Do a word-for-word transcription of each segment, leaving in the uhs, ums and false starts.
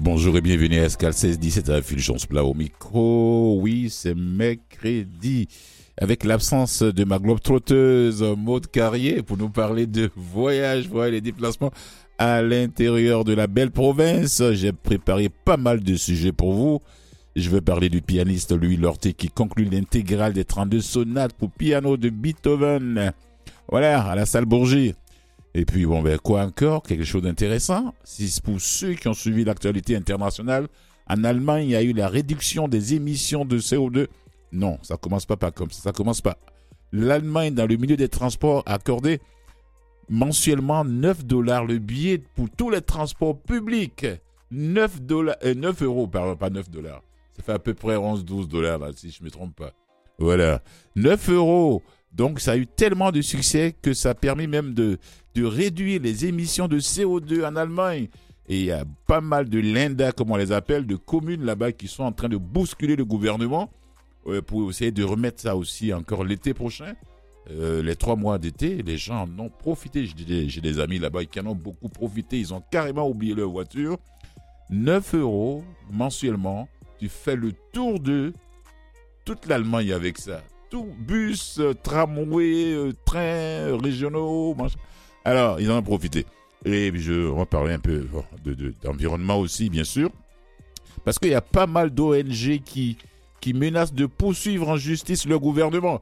Bonjour et bienvenue à Escale seize dix-sept à Fulgence Plat au micro. Oui, c'est mercredi. Avec l'absence de ma globe-trotteuse Maude Carrier pour nous parler de voyage, voilà, les déplacements à l'intérieur de la belle province. J'ai préparé pas mal de sujets pour vous. Je veux parler du pianiste Louis Lortie qui conclut l'intégrale des trente-deux sonates pour piano de Beethoven. Voilà, à la salle Bourget. Et puis, bon, ben, quoi encore? Quelque chose d'intéressant. Si pour ceux qui ont suivi l'actualité internationale, en Allemagne, il y a eu la réduction des émissions de C O deux. Non, ça commence pas, pas comme ça. Ça commence pas. L'Allemagne, dans le milieu des transports, a accordé mensuellement neuf dollars le billet pour tous les transports publics. neuf dollars, euh, neuf euros, pardon, pas neuf dollars. Ça fait à peu près onze douze dollars, là, si je me trompe pas. Voilà. neuf euros. Donc, ça a eu tellement de succès que ça a permis même de, de réduire les émissions de C O deux en Allemagne. Et il y a pas mal de Länder, comme on les appelle, de communes là-bas qui sont en train de bousculer le gouvernement euh, pour essayer de remettre ça aussi encore l'été prochain. Euh, les trois mois d'été, les gens en ont profité. J'ai des, j'ai des amis là-bas qui en ont beaucoup profité. Ils ont carrément oublié leur voiture. neuf euros mensuellement, tu fais le tour de toute l'Allemagne avec ça. Tout, bus, euh, tramway, euh, trains euh, régionaux, machin. Alors, ils en ont profité. Et je, on va parler un peu bon, de, de, d'environnement aussi, bien sûr. Parce qu'il y a pas mal d'O N G qui, qui menacent de poursuivre en justice le gouvernement.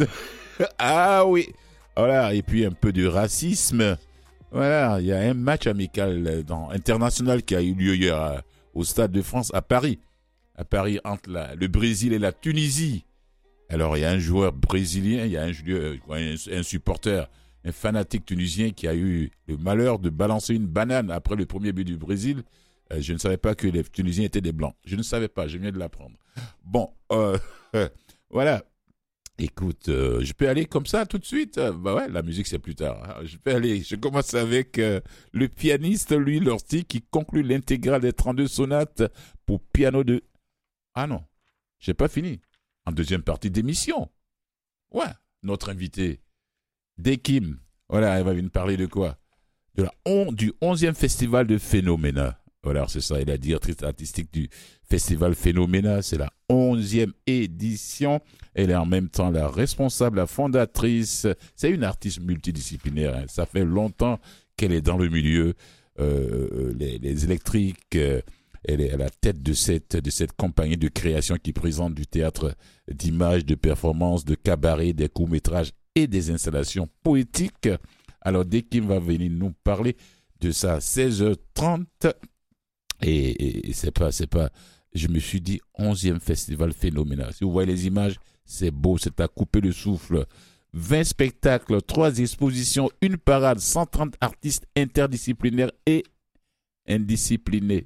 Ah oui. Voilà, et puis un peu de racisme. Voilà, il y a un match amical dans, international qui a eu lieu hier à, au Stade de France à Paris. À Paris, entre la, le Brésil et la Tunisie. Alors, il y a un joueur brésilien, il y a un, un, un supporter, un fanatique tunisien qui a eu le malheur de balancer une banane après le premier but du Brésil. Euh, je ne savais pas que les Tunisiens étaient des Blancs. Je ne savais pas, je viens de l'apprendre. Bon, euh, voilà. Écoute, euh, je peux aller comme ça tout de suite. Bah ouais, la musique, c'est plus tard. Je peux aller. Je commence avec euh, le pianiste Louis Lortie qui conclut l'intégrale des trente-deux sonates pour piano de... Ah non, j'ai pas fini. En deuxième partie d'émission. Ouais, notre invité, Dekim. Voilà, elle va venir parler de quoi? De la on, du onzième festival de Phénoména. Voilà, c'est ça, elle est la directrice artistique du festival Phénoména. C'est la onzième édition. Elle est en même temps la responsable, la fondatrice. C'est une artiste multidisciplinaire. Hein. Ça fait longtemps qu'elle est dans le milieu. Euh, les, les électriques... Euh, Elle est à la tête de cette, de cette compagnie de création qui présente du théâtre d'images, de performances, de cabarets, des courts-métrages et des installations poétiques. Alors, dès qu'il va venir nous parler de ça à seize heures trente, et, et, et c'est pas, c'est pas, je me suis dit onzième festival phénoménal. Si vous voyez les images, c'est beau, c'est à couper le souffle. vingt spectacles, trois expositions, une parade, cent trente artistes interdisciplinaires et indisciplinés.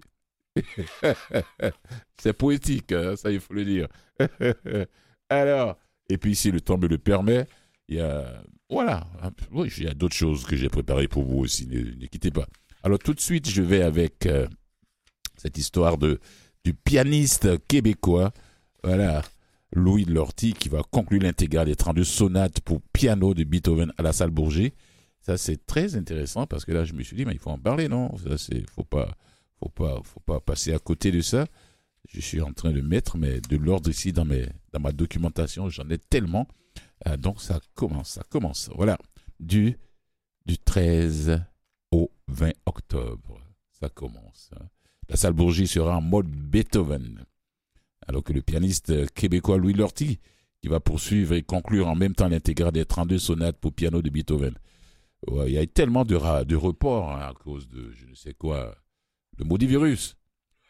C'est poétique, hein, ça il faut le dire. Alors, et puis si le temps me le permet, il y a, voilà, oui, il y a d'autres choses que j'ai préparées pour vous aussi, ne, ne quittez pas. Alors tout de suite, je vais avec euh, cette histoire de, du pianiste québécois, voilà, Louis Lortie, qui va conclure l'intégrale des trente-deux sonates pour piano de Beethoven à la salle Bourget. Ça c'est très intéressant parce que là je me suis dit, mais il faut en parler, non? Ça c'est, faut pas... Faut pas, faut pas passer à côté de ça. Je suis en train de mettre mais de l'ordre ici dans, mes, dans ma documentation. J'en ai tellement. Euh, donc, ça commence, ça commence. Voilà. Du, du treize au vingt octobre. Ça commence. La salle Bourget sera en mode Beethoven. Alors que le pianiste québécois Louis Lortie, qui va poursuivre et conclure en même temps l'intégrale des trente-deux sonates pour piano de Beethoven. Ouais, il y a eu tellement de, ra- de reports hein, à cause de je ne sais quoi. Le maudit virus.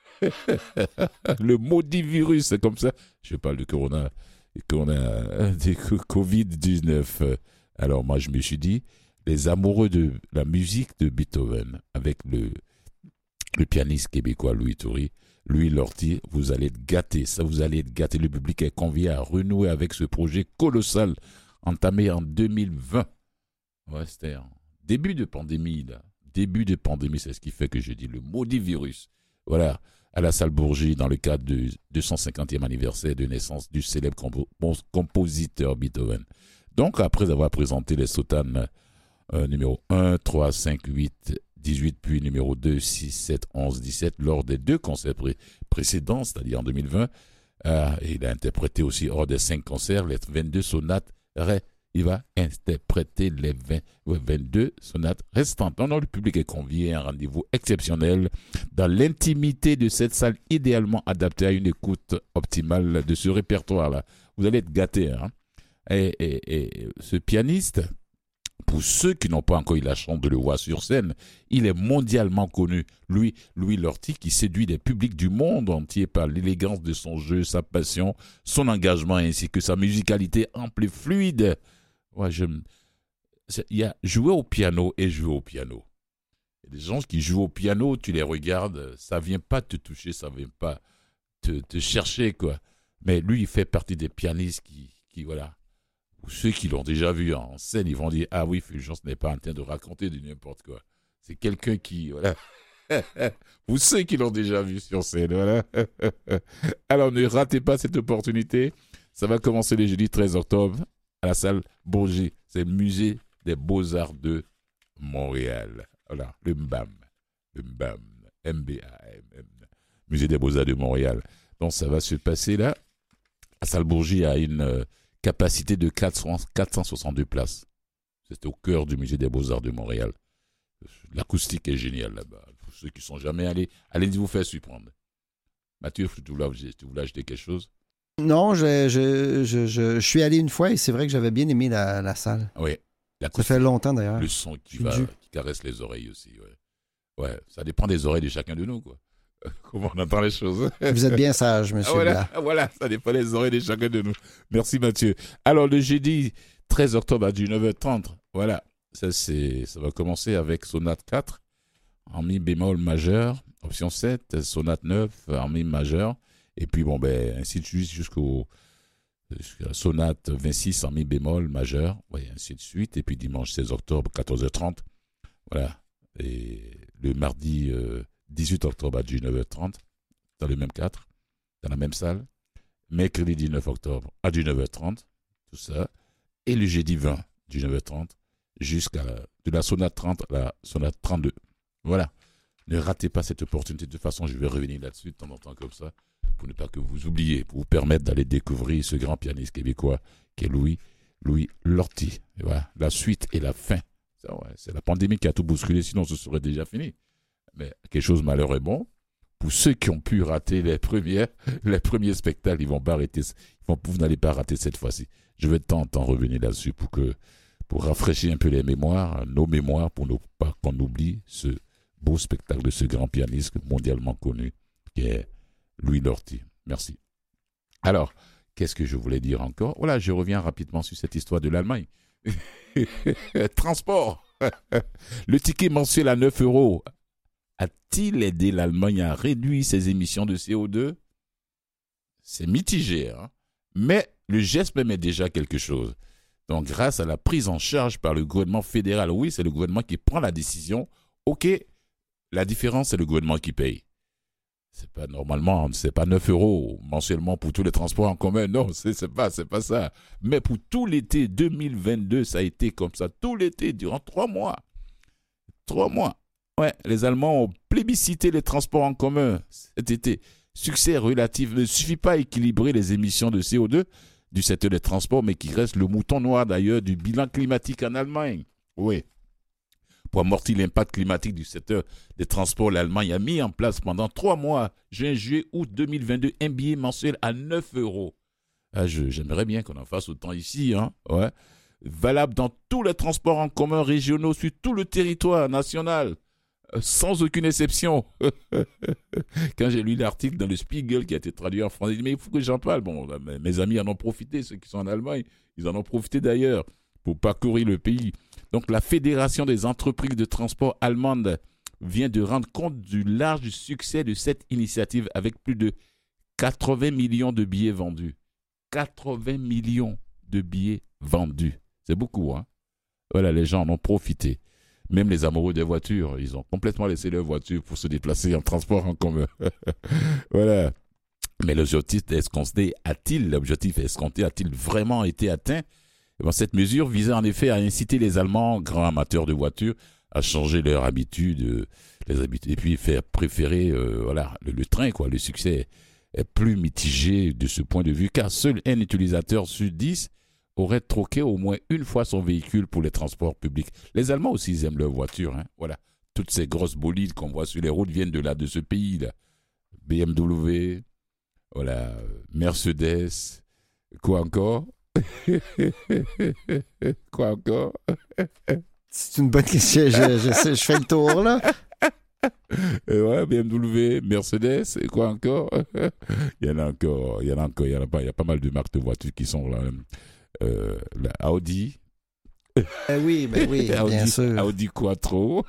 Le maudit virus, c'est comme ça. Je parle de corona, corona de covid dix-neuf. Alors moi, je me suis dit, les amoureux de la musique de Beethoven, avec le, le pianiste québécois Louis Toury, Louis Lortie, vous allez être gâtés. Ça, vous allez être gâtés. Le public est convié à renouer avec ce projet colossal entamé en deux mille vingt. Ouais, c'était en début de pandémie, là. Début de pandémie, c'est ce qui fait que je dis le maudit virus. Voilà, à la salle Bourget, dans le cadre du deux cent cinquantième anniversaire de naissance du célèbre compo- compositeur Beethoven. Donc, après avoir présenté les sonates euh, numéro un, trois, cinq, huit, dix-huit, puis numéro deux, six, sept, onze, dix-sept, lors des deux concerts pré- précédents, c'est-à-dire en deux mille vingt. Euh, il a interprété aussi hors des cinq concerts les vingt-deux sonates. Ré, il va interpréter les vingt, ouais, vingt-deux sonates restantes. Non, non, le public est convié à un rendez-vous exceptionnel dans l'intimité de cette salle idéalement adaptée à une écoute optimale de ce répertoire-là. Vous allez être gâtés, hein. Et, et, et ce pianiste, pour ceux qui n'ont pas encore eu la chance de le voir sur scène, il est mondialement connu. Lui, Louis Lorty, qui séduit des publics du monde entier par l'élégance de son jeu, sa passion, son engagement ainsi que sa musicalité ample et fluide. Ouais, je, il y a jouer au piano et jouer au piano. Il y a des gens qui jouent au piano, tu les regardes, ça ne vient pas te toucher, ça ne vient pas te, te chercher, quoi. Mais lui, il fait partie des pianistes qui, qui voilà. Ou ceux qui l'ont déjà vu en scène, ils vont dire « Ah oui, Fulgence n'est pas en train de raconter du n'importe quoi. » C'est quelqu'un qui... voilà. Ou ceux qui l'ont déjà vu sur scène, voilà. Alors, ne ratez pas cette opportunité. Ça va commencer le jeudi treize octobre à la salle Bourget. C'est le musée des Beaux-Arts de Montréal. Voilà, le M B A M. Le M B A M. M B A M. Musée des Beaux-Arts de Montréal. Donc, ça va se passer là. La salle Bourget a une... Euh, capacité de quatre cent soixante-deux places. C'est au cœur du musée des Beaux-Arts de Montréal. L'acoustique est géniale là-bas. Pour ceux qui ne sont jamais allés, allez vous faire surprendre. Mathieu, tu voulais, tu voulais ajouter quelque chose? Non, je, je, je, je, je suis allé une fois et c'est vrai que j'avais bien aimé la, la salle. Oui. Ça fait longtemps d'ailleurs. Le son qui, va, qui caresse les oreilles aussi. Ouais. Ouais, ça dépend des oreilles de chacun de nous, quoi. Comment on entend les choses. Vous êtes bien sage, monsieur. Voilà, Blas. voilà, ça dépend des oreilles de chacun de nous. Merci, Mathieu. Alors, le jeudi treize octobre à dix-neuf heures trente, voilà, ça, c'est, ça va commencer avec sonate quatre en mi bémol majeur, option sept, sonate neuf en mi majeur, et puis, bon, ben, ainsi de suite jusqu'au jusqu'à sonate vingt-six en mi bémol majeur, ouais, ainsi de suite, et puis dimanche seize octobre, quatorze heures trente, voilà, et le mardi... Euh, dix-huit octobre à dix-neuf heures trente, dans le même cadre, dans la même salle. Mercredi dix-neuf octobre à dix-neuf heures trente, tout ça. Et le jeudi vingt, dix-neuf heures trente, jusqu'à la, de la sonate trente à la sonate trente-deux. Voilà. Ne ratez pas cette opportunité. De toute façon, je vais revenir là-dessus de temps en temps comme ça, pour ne pas que vous oubliez, pour vous permettre d'aller découvrir ce grand pianiste québécois qui est Louis, Louis Lorty. Et voilà. La suite et la fin. Ça, ouais, c'est la pandémie qui a tout bousculé, sinon ce serait déjà fini. Mais quelque chose malheureux est bon. Pour ceux qui ont pu rater les premières, les premiers spectacles, ils vont pas arrêter. Ils vont, vous n'allez pas rater cette fois-ci. Je vais de temps en temps revenir là-dessus pour que, pour rafraîchir un peu les mémoires, nos mémoires, pour ne pas qu'on oublie ce beau spectacle de ce grand pianiste mondialement connu qui est Louis Lorty. Merci. Alors, qu'est-ce que je voulais dire encore? Voilà, je reviens rapidement sur cette histoire de l'Allemagne. Transport. Le ticket mensuel à neuf euros. A-t-il aidé l'Allemagne à réduire ses émissions de C O deux? C'est mitigé, hein? Mais le geste même est déjà quelque chose. Donc, grâce à la prise en charge par le gouvernement fédéral, oui, c'est le gouvernement qui prend la décision. OK, la différence, c'est le gouvernement qui paye. C'est pas normalement, c'est pas neuf euros mensuellement pour tous les transports en commun. Non, c'est, c'est pas, c'est pas ça. Mais pour tout l'été deux mille vingt-deux, ça a été comme ça. Tout l'été, durant trois mois. Trois mois. Ouais, les Allemands ont plébiscité les transports en commun cet été. Succès relatif ne suffit pas à équilibrer les émissions de C O deux du secteur des transports, mais qui reste le mouton noir d'ailleurs du bilan climatique en Allemagne. Oui. Pour amortir l'impact climatique du secteur des transports, l'Allemagne a mis en place pendant trois mois, juin, juillet, août deux mille vingt-deux, un billet mensuel à neuf euros. Ah, je, j'aimerais bien qu'on en fasse autant ici, hein. Ouais. Valable dans tous les transports en commun régionaux sur tout le territoire national. Sans aucune exception. Quand j'ai lu l'article dans le Spiegel qui a été traduit en français, j'ai dit, mais il faut que j'en parle. Bon, mes amis en ont profité, ceux qui sont en Allemagne, ils en ont profité d'ailleurs pour parcourir le pays. Donc, la Fédération des entreprises de transport allemandes vient de rendre compte du large succès de cette initiative avec plus de quatre-vingts millions de billets vendus. quatre-vingts millions de billets vendus. C'est beaucoup, hein? Voilà, les gens en ont profité. Même les amoureux des voitures, ils ont complètement laissé leur voiture pour se déplacer en transport en commun. Voilà. Mais l'objectif escompté a-t-il, l'objectif escompté a-t-il vraiment été atteint? Bon, cette mesure visait en effet à inciter les Allemands, grands amateurs de voitures, à changer leurs habitudes, euh, les habitudes, et puis faire préférer euh, voilà, le, le train, quoi. Le succès est plus mitigé de ce point de vue, car seul un utilisateur sur dix aurait troqué au moins une fois son véhicule pour les transports publics. Les Allemands aussi, ils aiment leur voiture, hein. Voilà. Toutes ces grosses bolides qu'on voit sur les routes viennent de là, de ce pays-là. B M W, voilà, Mercedes, quoi encore? Quoi encore? C'est une bonne question. Je, je, sais, je fais le tour, là. Et ouais, B M W, Mercedes, et quoi encore? Il y en a encore, il y en a encore, il y en a pas, il y a pas mal de marques de voitures qui sont là. Euh, la Audi. Ben oui, ben oui, Audi, bien sûr. Audi Quattro.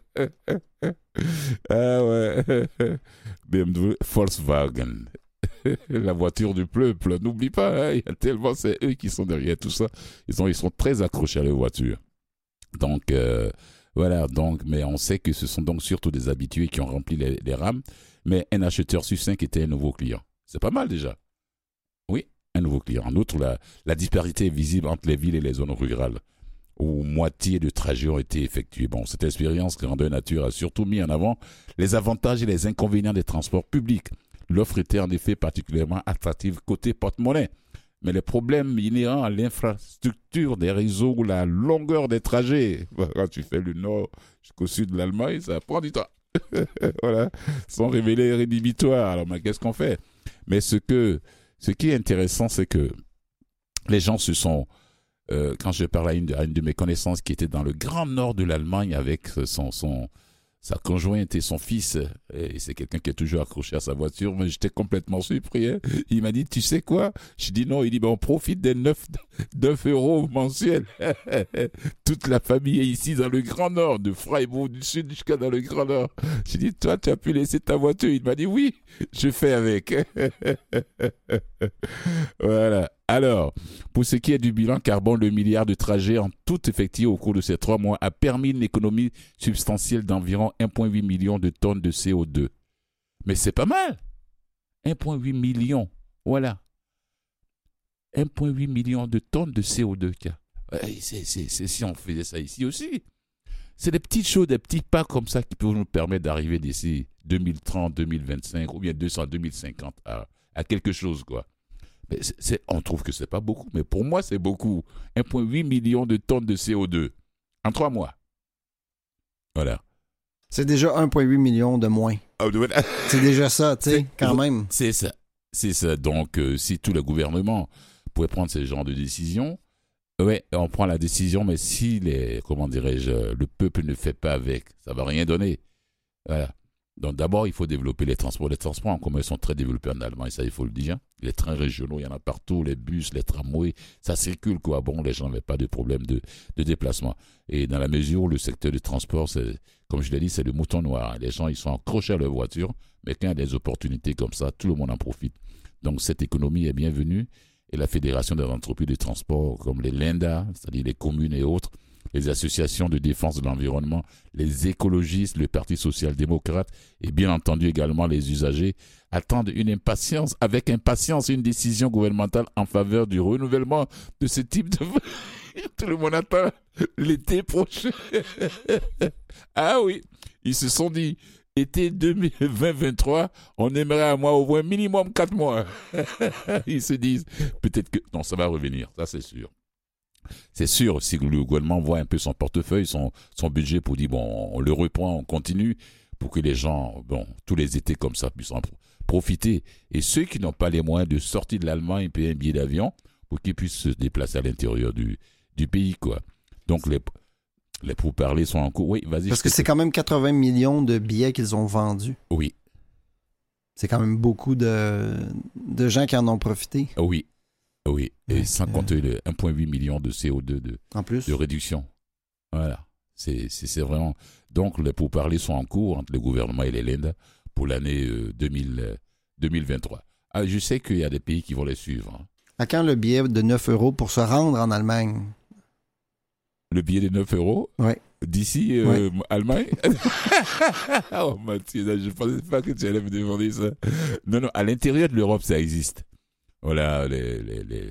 Ah ouais. B M W, Volkswagen. La voiture du peuple. N'oublie pas, hein, il y a tellement, c'est eux qui sont derrière tout ça. Ils sont, ils sont très accrochés à leur voiture. Donc, euh, voilà. Donc, mais on sait que ce sont donc surtout des habitués qui ont rempli les, les rames. Mais un acheteur sur cinq était un nouveau client. C'est pas mal déjà. Oui, un nouveau client. En outre, la, la disparité est visible entre les villes et les zones rurales, où moitié de trajets ont été effectués. Bon, cette expérience grandeur nature a surtout mis en avant les avantages et les inconvénients des transports publics. L'offre était en effet particulièrement attractive côté porte-monnaie. Mais les problèmes inhérents à l'infrastructure des réseaux ou la longueur des trajets, quand tu fais le nord jusqu'au sud de l'Allemagne, ça prend du temps. Voilà, sont révélés rédhibitoires. Alors, mais qu'est-ce qu'on fait? Mais ce, que, ce qui est intéressant, c'est que les gens se sont... Euh, quand je parle à une, à une de mes connaissances qui était dans le grand nord de l'Allemagne avec son, son, sa conjointe et son fils, et c'est quelqu'un qui est toujours accroché à sa voiture, mais j'étais complètement surpris. Hein. Il m'a dit, tu sais quoi? Je dis non, il dit, ben, on profite des neuf euros mensuels. Toute la famille est ici dans le grand nord, de Freiburg du Sud jusqu'à dans le grand nord. J'ai dit, toi, tu as pu laisser ta voiture? Il m'a dit, oui, je fais avec. Voilà. Alors, pour ce qui est du bilan carbone, le milliard de trajets en tout effectué au cours de ces trois mois a permis une économie substantielle d'environ un virgule huit million de tonnes de C O deux. Mais c'est pas mal. un virgule huit million. Voilà. un virgule huit million de tonnes de C O deux. C'est, c'est, c'est si on faisait ça ici aussi. C'est des petites choses, des petits pas comme ça qui peuvent nous permettre d'arriver d'ici deux mille trente, deux mille vingt-cinq ou bien deux cents, deux mille cinquante à, à quelque chose, quoi. Mais c'est, c'est, on trouve que c'est pas beaucoup, mais pour moi, c'est beaucoup. un virgule huit million de tonnes de C O deux en trois mois. Voilà. C'est déjà un virgule huit million de moins. Oh, c'est déjà ça, tu sais, c'est, quand même. C'est ça. C'est ça. Donc, euh, si tout le gouvernement pouvait prendre ce genre de décision, ouais, on prend la décision, mais si les, comment dirais-je, le peuple ne fait pas avec, ça va rien donner. Voilà. Donc d'abord, il faut développer les transports. Les transports en commun sont très développés en Allemagne, ça il faut le dire. Les trains régionaux, il y en a partout, les bus, les tramways, ça circule quoi. Bon, les gens n'avaient pas de problème de, de déplacement. Et dans la mesure où le secteur du transport, c'est, comme je l'ai dit, c'est le mouton noir. Les gens, ils sont accrochés à leur voiture, mais quand il y a des opportunités comme ça, tout le monde en profite. Donc cette économie est bienvenue. Et la Fédération des entreprises de transport, comme les Lenda, c'est-à-dire les communes et autres, les associations de défense de l'environnement, les écologistes, le Parti social-démocrate et bien entendu également les usagers attendent une impatience, avec impatience une décision gouvernementale en faveur du renouvellement de ce type de... Tout le monde attend l'été prochain. Ah oui, ils se sont dit, été deux mille vingt-trois, on aimerait à moi au moins minimum quatre mois. Ils se disent, peut-être que... Non, ça va revenir, ça c'est sûr. C'est sûr, si le gouvernement voit un peu son portefeuille, son, son budget pour dire, bon, on le reprend, on continue, pour que les gens, bon, tous les étés comme ça, puissent en profiter. Et ceux qui n'ont pas les moyens de sortir de l'Allemagne et payer un billet d'avion, pour qu'ils puissent se déplacer à l'intérieur du, du pays, quoi. Donc, les, les pourparlers sont en cours. Oui, vas-y. Parce que c'est quand même quatre-vingts millions de billets qu'ils ont vendus. Oui. C'est quand même beaucoup de, de gens qui en ont profité. Oui. Oui, et ouais, sans euh... compter le un virgule huit million de C O deux de, en plus. de réduction. Voilà. C'est, c'est, c'est vraiment... Donc, les pourparlers sont en cours entre le gouvernement et les Länder pour l'année euh, deux mille vingt-trois. Ah, je sais qu'il y a des pays qui vont les suivre. Hein. À quand le billet de neuf euros pour se rendre en Allemagne? Le billet de neuf euros? Oui. D'ici, euh, ouais. Allemagne? Oh, Mathieu, je ne pensais pas que tu allais me demander ça. Non, non, à l'intérieur de l'Europe, ça existe. Voilà, les, les, les,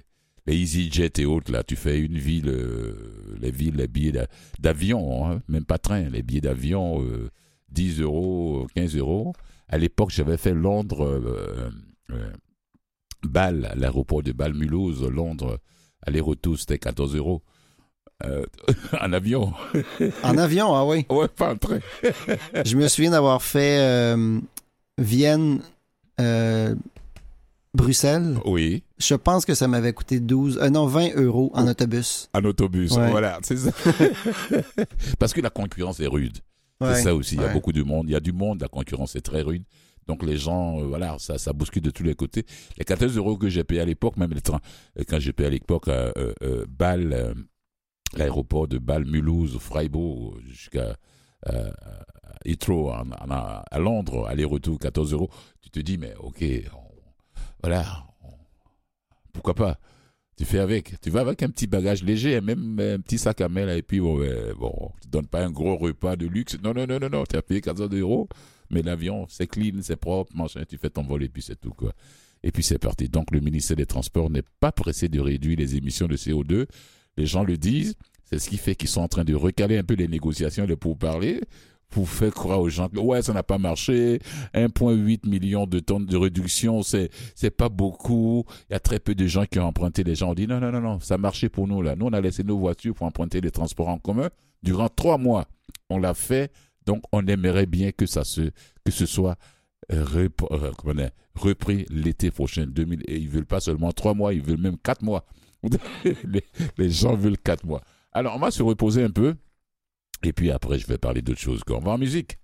les EasyJet et autres, là, tu fais une ville, euh, les villes, les billets d'a- d'avion, hein, même pas train, les billets d'avion, euh, dix euros, quinze euros. À l'époque, j'avais fait Londres, euh, euh, Bâle, à l'aéroport de Bâle-Mulhouse, Londres, aller-retour, c'était quatorze euros. Euh, en avion. En avion, ah oui. Ouais, pas en train. Je me souviens d'avoir fait euh, Vienne, euh, Bruxelles. Oui. Je pense que ça m'avait coûté douze, euh, non, vingt euros en autobus. En autobus, Ouais. voilà, c'est ça. Parce que la concurrence est rude. Ouais. C'est ça aussi, il y a Ouais. beaucoup de monde. Il y a du monde, la concurrence est très rude. Donc les gens, euh, voilà, ça, ça bouscule de tous les côtés. Les quatorze euros que j'ai payé à l'époque, même les trains, euh, quand j'ai payé à l'époque à euh, euh, Bâle, euh, l'aéroport de Bâle, Mulhouse, Freiburg, jusqu'à euh, Heathrow, en- en- à Londres, aller-retour, quatorze euros. Tu te dis, mais ok, on- voilà, on- pourquoi pas? Tu fais avec. Tu vas avec un petit bagage léger, même un petit sac à main, là, et puis bon, euh, bon, tu donnes pas un gros repas de luxe. Non, non, non, non, non, tu as payé quatorze euros, mais l'avion, c'est clean, c'est propre, machin, tu fais ton vol et puis c'est tout, quoi. Et puis c'est parti. Donc le ministère des Transports n'est pas pressé de réduire les émissions de C O deux. Les gens le disent. C'est ce qui fait qu'ils sont en train de recaler un peu les négociations, les pourparlers, pour faire croire aux gens que ouais, ça n'a pas marché. un virgule huit million de tonnes de réduction, c'est c'est pas beaucoup. Il y a très peu de gens qui ont emprunté. Les gens ont dit non, non, non, non, ça marchait pour nous là. Nous, on a laissé nos voitures pour emprunter les transports en commun durant trois mois. On l'a fait, donc on aimerait bien que ça se que ce soit euh, rep- euh, comment dire, repris l'été prochain. deux mille Et ils veulent pas seulement trois mois, ils veulent même quatre mois. les, les gens veulent quatre mois. Alors, on va se reposer un peu. Et puis après, je vais parler d'autres choses. On va en musique.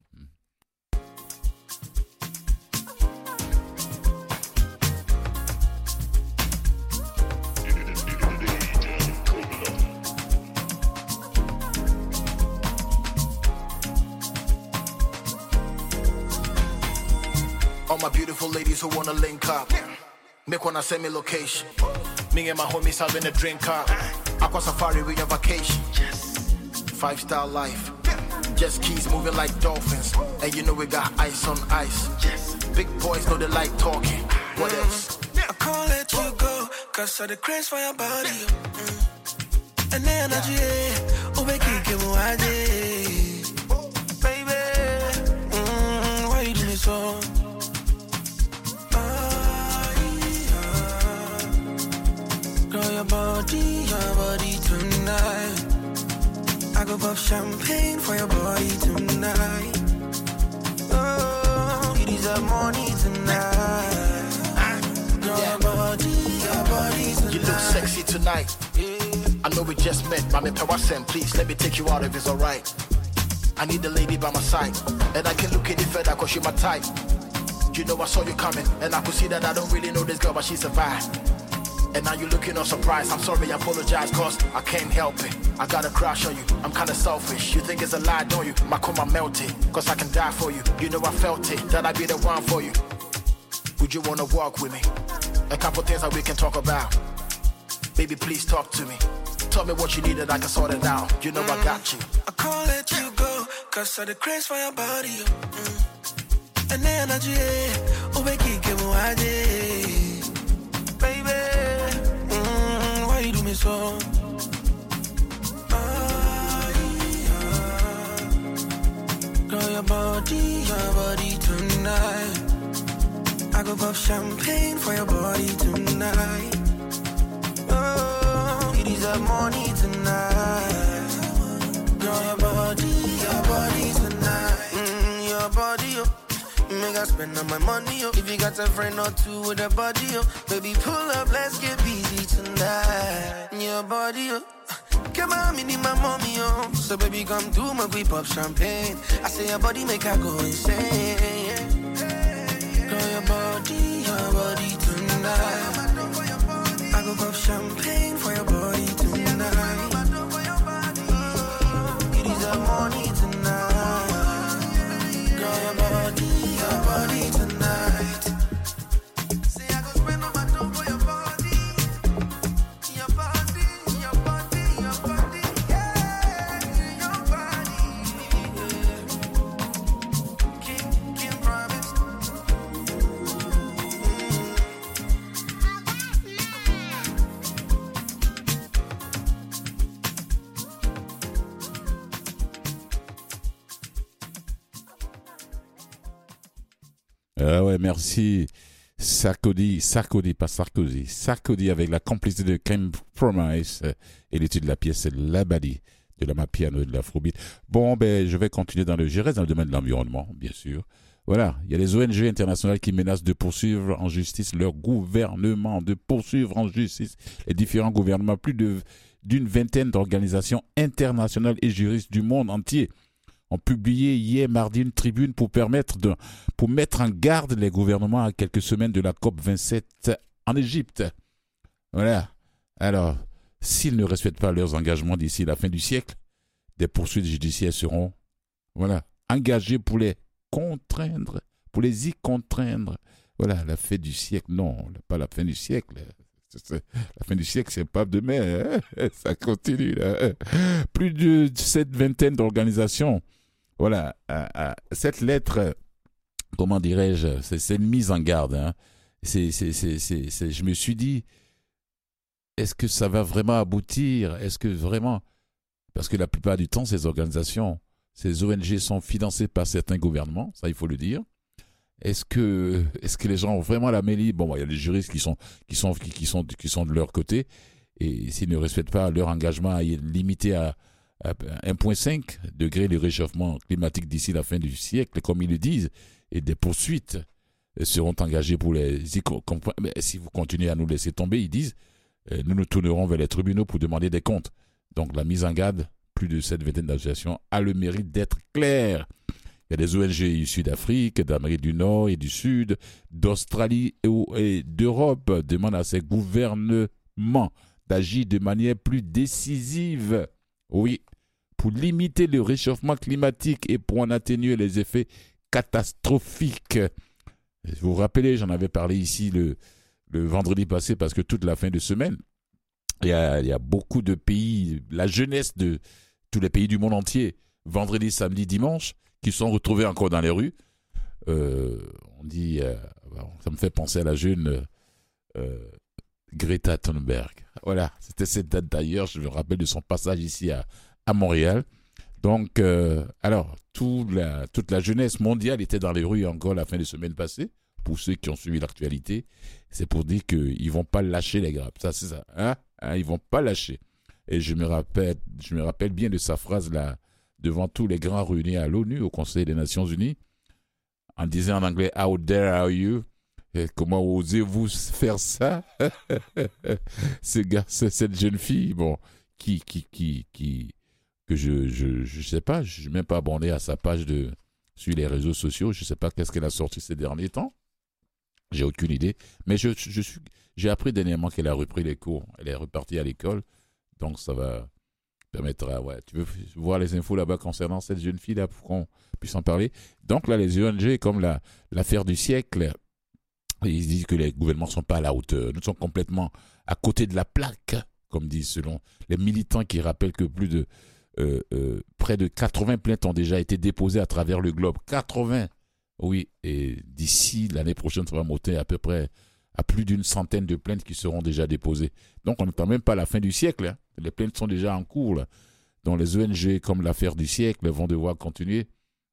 All my beautiful ladies who wanna link up, make wanna send me location. Me and my homies having a drink up. Aqua Safari, we on vacation. Five star life. Just keys moving like dolphins. And you know we got ice on ice. Big boys know they like talking. What else? I can't let you go, cause of the craze for your body. Mm. And then energy, oh, we can't get more baby. Mm, why you do me so? Ah, yeah. Girl, your body, your body tonight. I go pop champagne for your body tonight. Oh, you deserve money tonight. Your body, your body tonight. You look sexy tonight. I know we just met, but I'm Pewasem. Please let me take you out if it's alright. I need a lady by my side, and I can look any further cause you're my type. You know I saw you coming, and I could see that I don't really know this girl, but she's a vibe. And now you're looking all surprised. I'm sorry, I apologize, cause I can't help it. I got a crush on you, I'm kinda selfish. You think it's a lie, don't you? My coma melted, cause I can die for you. You know I felt it, that I'd be the one for you. Would you wanna walk with me? A couple things that we can talk about. Baby, please talk to me. Tell me what you need and I can sort it out. You know mm. I got you. I can't let you go, cause of the craze for your body. Mm. And the energy, oh, we can't get more baby. Mm, why you do me so? Ah, yeah. Girl, your body, your body tonight. I go pop champagne for your body tonight. Oh, you deserve money tonight. Girl, your body, your body tonight. Mm, your body, oh. You make I spend all my money, oh. If you got a friend or two with a body, oh. Baby, pull up, let's get busy tonight. Your body, oh. Come on, me need my mommy, oh. So baby, come do my we pop champagne. I say your body make her go insane. Girl, your body, your body tonight. I go pop champagne for your body tonight. You deserve money tonight. Girl, your body, your body tonight. Say I go spend all my dough for your body. Your body, your body, your body, yeah, your body. Keep, keep promise. Mm. Ah ouais, merci. Sarkozy, Sarkozy, pas Sarkozy. Sarkozy avec la complicité de Ken Promise euh, et l'étude de la pièce Labadi de la Mapiano et de l'Afrobeat. Bon, ben, je vais continuer dans le, je reste dans le domaine de l'environnement, bien sûr. Voilà, il y a les O N G internationales qui menacent de poursuivre en justice leur gouvernement, de poursuivre en justice les différents gouvernements. Plus de, d'une vingtaine d'organisations internationales et juristes du monde entier ont publié hier mardi une tribune pour permettre de, pour mettre en garde les gouvernements à quelques semaines de la COP vingt-sept en Égypte. Voilà. Alors, s'ils ne respectent pas leurs engagements d'ici la fin du siècle, des poursuites judiciaires seront, voilà, engagées pour les contraindre, pour les y contraindre. Voilà, la fin du siècle, non, pas la fin du siècle. La fin du siècle, c'est pas demain, hein? Ça continue, là. Plus de cette vingtaine d'organisations. Voilà, cette lettre, comment dirais-je, c'est, c'est une mise en garde. Hein? C'est, c'est, c'est, c'est, c'est, je me suis dit, est-ce que ça va vraiment aboutir? Est-ce que vraiment... Parce que la plupart du temps, ces organisations, ces O N G sont financées par certains gouvernements, ça il faut le dire. Est-ce que, est-ce que les gens ont vraiment la mêlée? Bon, il y a les juristes qui sont, qui sont, qui, qui sont, qui sont de leur côté, et s'ils ne respectent pas leur engagement limité à, à un virgule cinq degré de réchauffement climatique d'ici la fin du siècle, comme ils le disent, et des poursuites seront engagées pour les... Mais si vous continuez à nous laisser tomber, ils disent, nous nous tournerons vers les tribunaux pour demander des comptes. Donc la mise en garde, plus de cette vingtaine d'associations, a le mérite d'être claire. Il y a des O N G issus d'Afrique, d'Amérique du Nord et du Sud, d'Australie et d'Europe demandent à ces gouvernements d'agir de manière plus décisive. Oui, pour limiter le réchauffement climatique et pour en atténuer les effets catastrophiques. Vous vous rappelez, j'en avais parlé ici le, le vendredi passé parce que toute la fin de semaine, il y a, il y a beaucoup de pays, la jeunesse de tous les pays du monde entier, vendredi, samedi, dimanche, qui sont retrouvés encore dans les rues. Euh, on dit, euh, ça me fait penser à la jeune euh, Greta Thunberg. Voilà, c'était cette date d'ailleurs, je me rappelle de son passage ici à, à Montréal. Donc, euh, alors, tout la, toute la jeunesse mondiale était dans les rues encore la fin de semaine passée. Pour ceux qui ont suivi l'actualité, c'est pour dire qu'ils ne vont pas lâcher les grappes. Ça, c'est ça. Hein? Hein, ils ne vont pas lâcher. Et je me rappelle, je me rappelle bien de sa phrase là, devant tous les grands réunis à l'ONU, au Conseil des Nations Unies, en disant en anglais, How dare are you? Et comment osez-vous faire ça? Ce gars, cette jeune fille, bon, qui, qui, qui, qui, que je, je, je sais pas, je ne suis même pas abonné à sa page de, sur les réseaux sociaux, je ne sais pas qu'est-ce qu'elle a sorti ces derniers temps. J'ai aucune idée. Mais je, je suis, j'ai appris dernièrement qu'elle a repris les cours. Elle est repartie à l'école. Donc, ça va permettre à... Ouais, tu veux voir les infos là-bas concernant cette jeune fille-là pour qu'on puisse en parler. Donc, là, les O N G, comme la, l'affaire du siècle, ils disent que les gouvernements ne sont pas à la hauteur. Nous sommes complètement à côté de la plaque, comme disent selon les militants qui rappellent que plus de... Euh, euh, près de quatre-vingts plaintes ont déjà été déposées à travers le globe. quatre-vingts! Oui, et d'ici l'année prochaine, ça va monter à peu près à plus d'une centaine de plaintes qui seront déjà déposées. Donc, on n'attend même pas la fin du siècle. Hein. Les plaintes sont déjà en cours. Là. Donc, les O N G, comme l'affaire du siècle, vont devoir continuer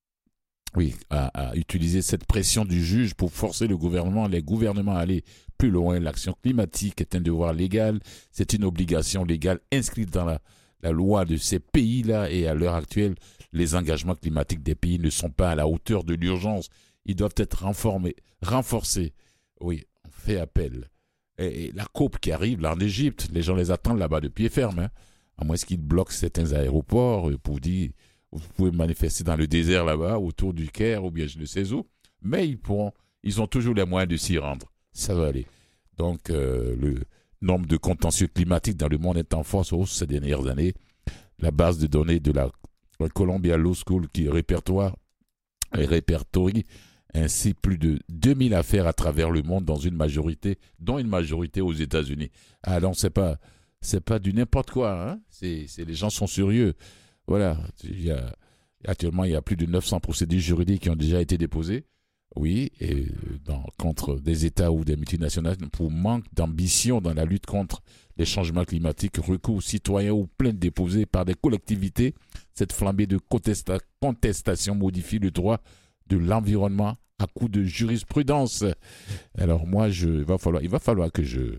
oui, à, à utiliser cette pression du juge pour forcer le gouvernement, les gouvernements à aller plus loin. L'action climatique est un devoir légal. C'est une obligation légale inscrite dans la, la loi de ces pays-là. Et à l'heure actuelle, les engagements climatiques des pays ne sont pas à la hauteur de l'urgence. Ils doivent être renformés, renforcés. Oui, on fait appel. Et, et la COP qui arrive là en Égypte, les gens les attendent là-bas de pied ferme. Hein, à moins qu'ils bloquent certains aéroports pour dire, vous pouvez manifester dans le désert là-bas, autour du Caire ou bien je ne sais où. Mais ils pourront, ils ont toujours les moyens de s'y rendre. Ça va aller. Donc, euh, le nombre de contentieux climatiques dans le monde est en force hausse ces dernières années. La base de données de la Columbia Law School qui répertoire et répertorie ainsi plus de deux mille affaires à travers le monde dans une majorité, dont une majorité aux États-Unis. Ah non, c'est pas, c'est pas du n'importe quoi. Hein? C'est, c'est, les gens sont sérieux. Voilà. Il y a, actuellement, il y a plus de neuf cents procédures juridiques qui ont déjà été déposées. Oui, et dans, contre des États ou des multinationales pour manque d'ambition dans la lutte contre les changements climatiques, recours citoyens ou plaintes déposées par des collectivités. Cette flambée de contesta- contestation modifie le droit de l'environnement à coup de jurisprudence. Alors moi, je, il va falloir, il va falloir que je,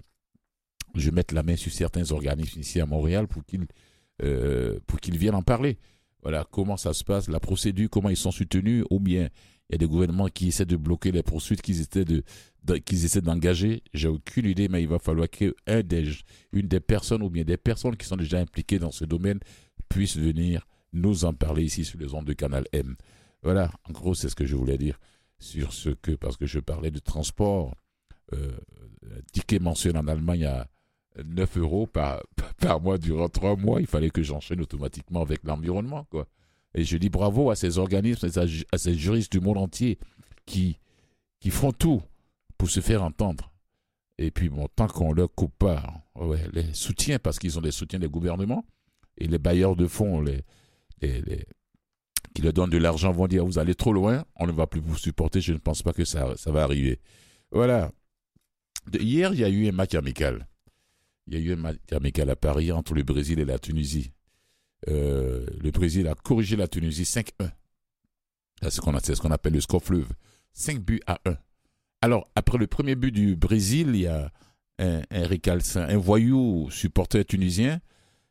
je mette la main sur certains organismes ici à Montréal pour qu'ils, euh, pour qu'ils viennent en parler. Voilà, comment ça se passe, la procédure, comment ils sont soutenus, ou bien il y a des gouvernements qui essaient de bloquer les poursuites qu'ils essaient, de, de, qu'ils essaient d'engager. J'ai aucune idée, mais il va falloir qu'une des, une des personnes ou bien des personnes qui sont déjà impliquées dans ce domaine puissent venir nous en parler ici sur les ondes de Canal M. Voilà, en gros, c'est ce que je voulais dire sur ce que, parce que je parlais de transport, euh, ticket mensuel en Allemagne à neuf euros par, par mois durant trois mois, il fallait que j'enchaîne automatiquement avec l'environnement, quoi. Et je dis bravo à ces organismes, à ces juristes du monde entier qui, qui font tout pour se faire entendre. Et puis, bon, tant qu'on leur coupe pas ouais, les soutiens, parce qu'ils ont des soutiens des gouvernements, et les bailleurs de fonds les, les, les, qui leur donnent de l'argent vont dire, vous allez trop loin, on ne va plus vous supporter, je ne pense pas que ça, ça va arriver. Voilà. De, hier, il y a eu un match amical. Il y a eu un match amical à Paris entre le Brésil et la Tunisie. Euh, le Brésil a corrigé la Tunisie cinq un. C'est ce qu'on a, c'est ce qu'on appelle le score fleuve. cinq buts à un. Alors, après le premier but du Brésil, il y a un, un récalcin, un voyou supporter tunisien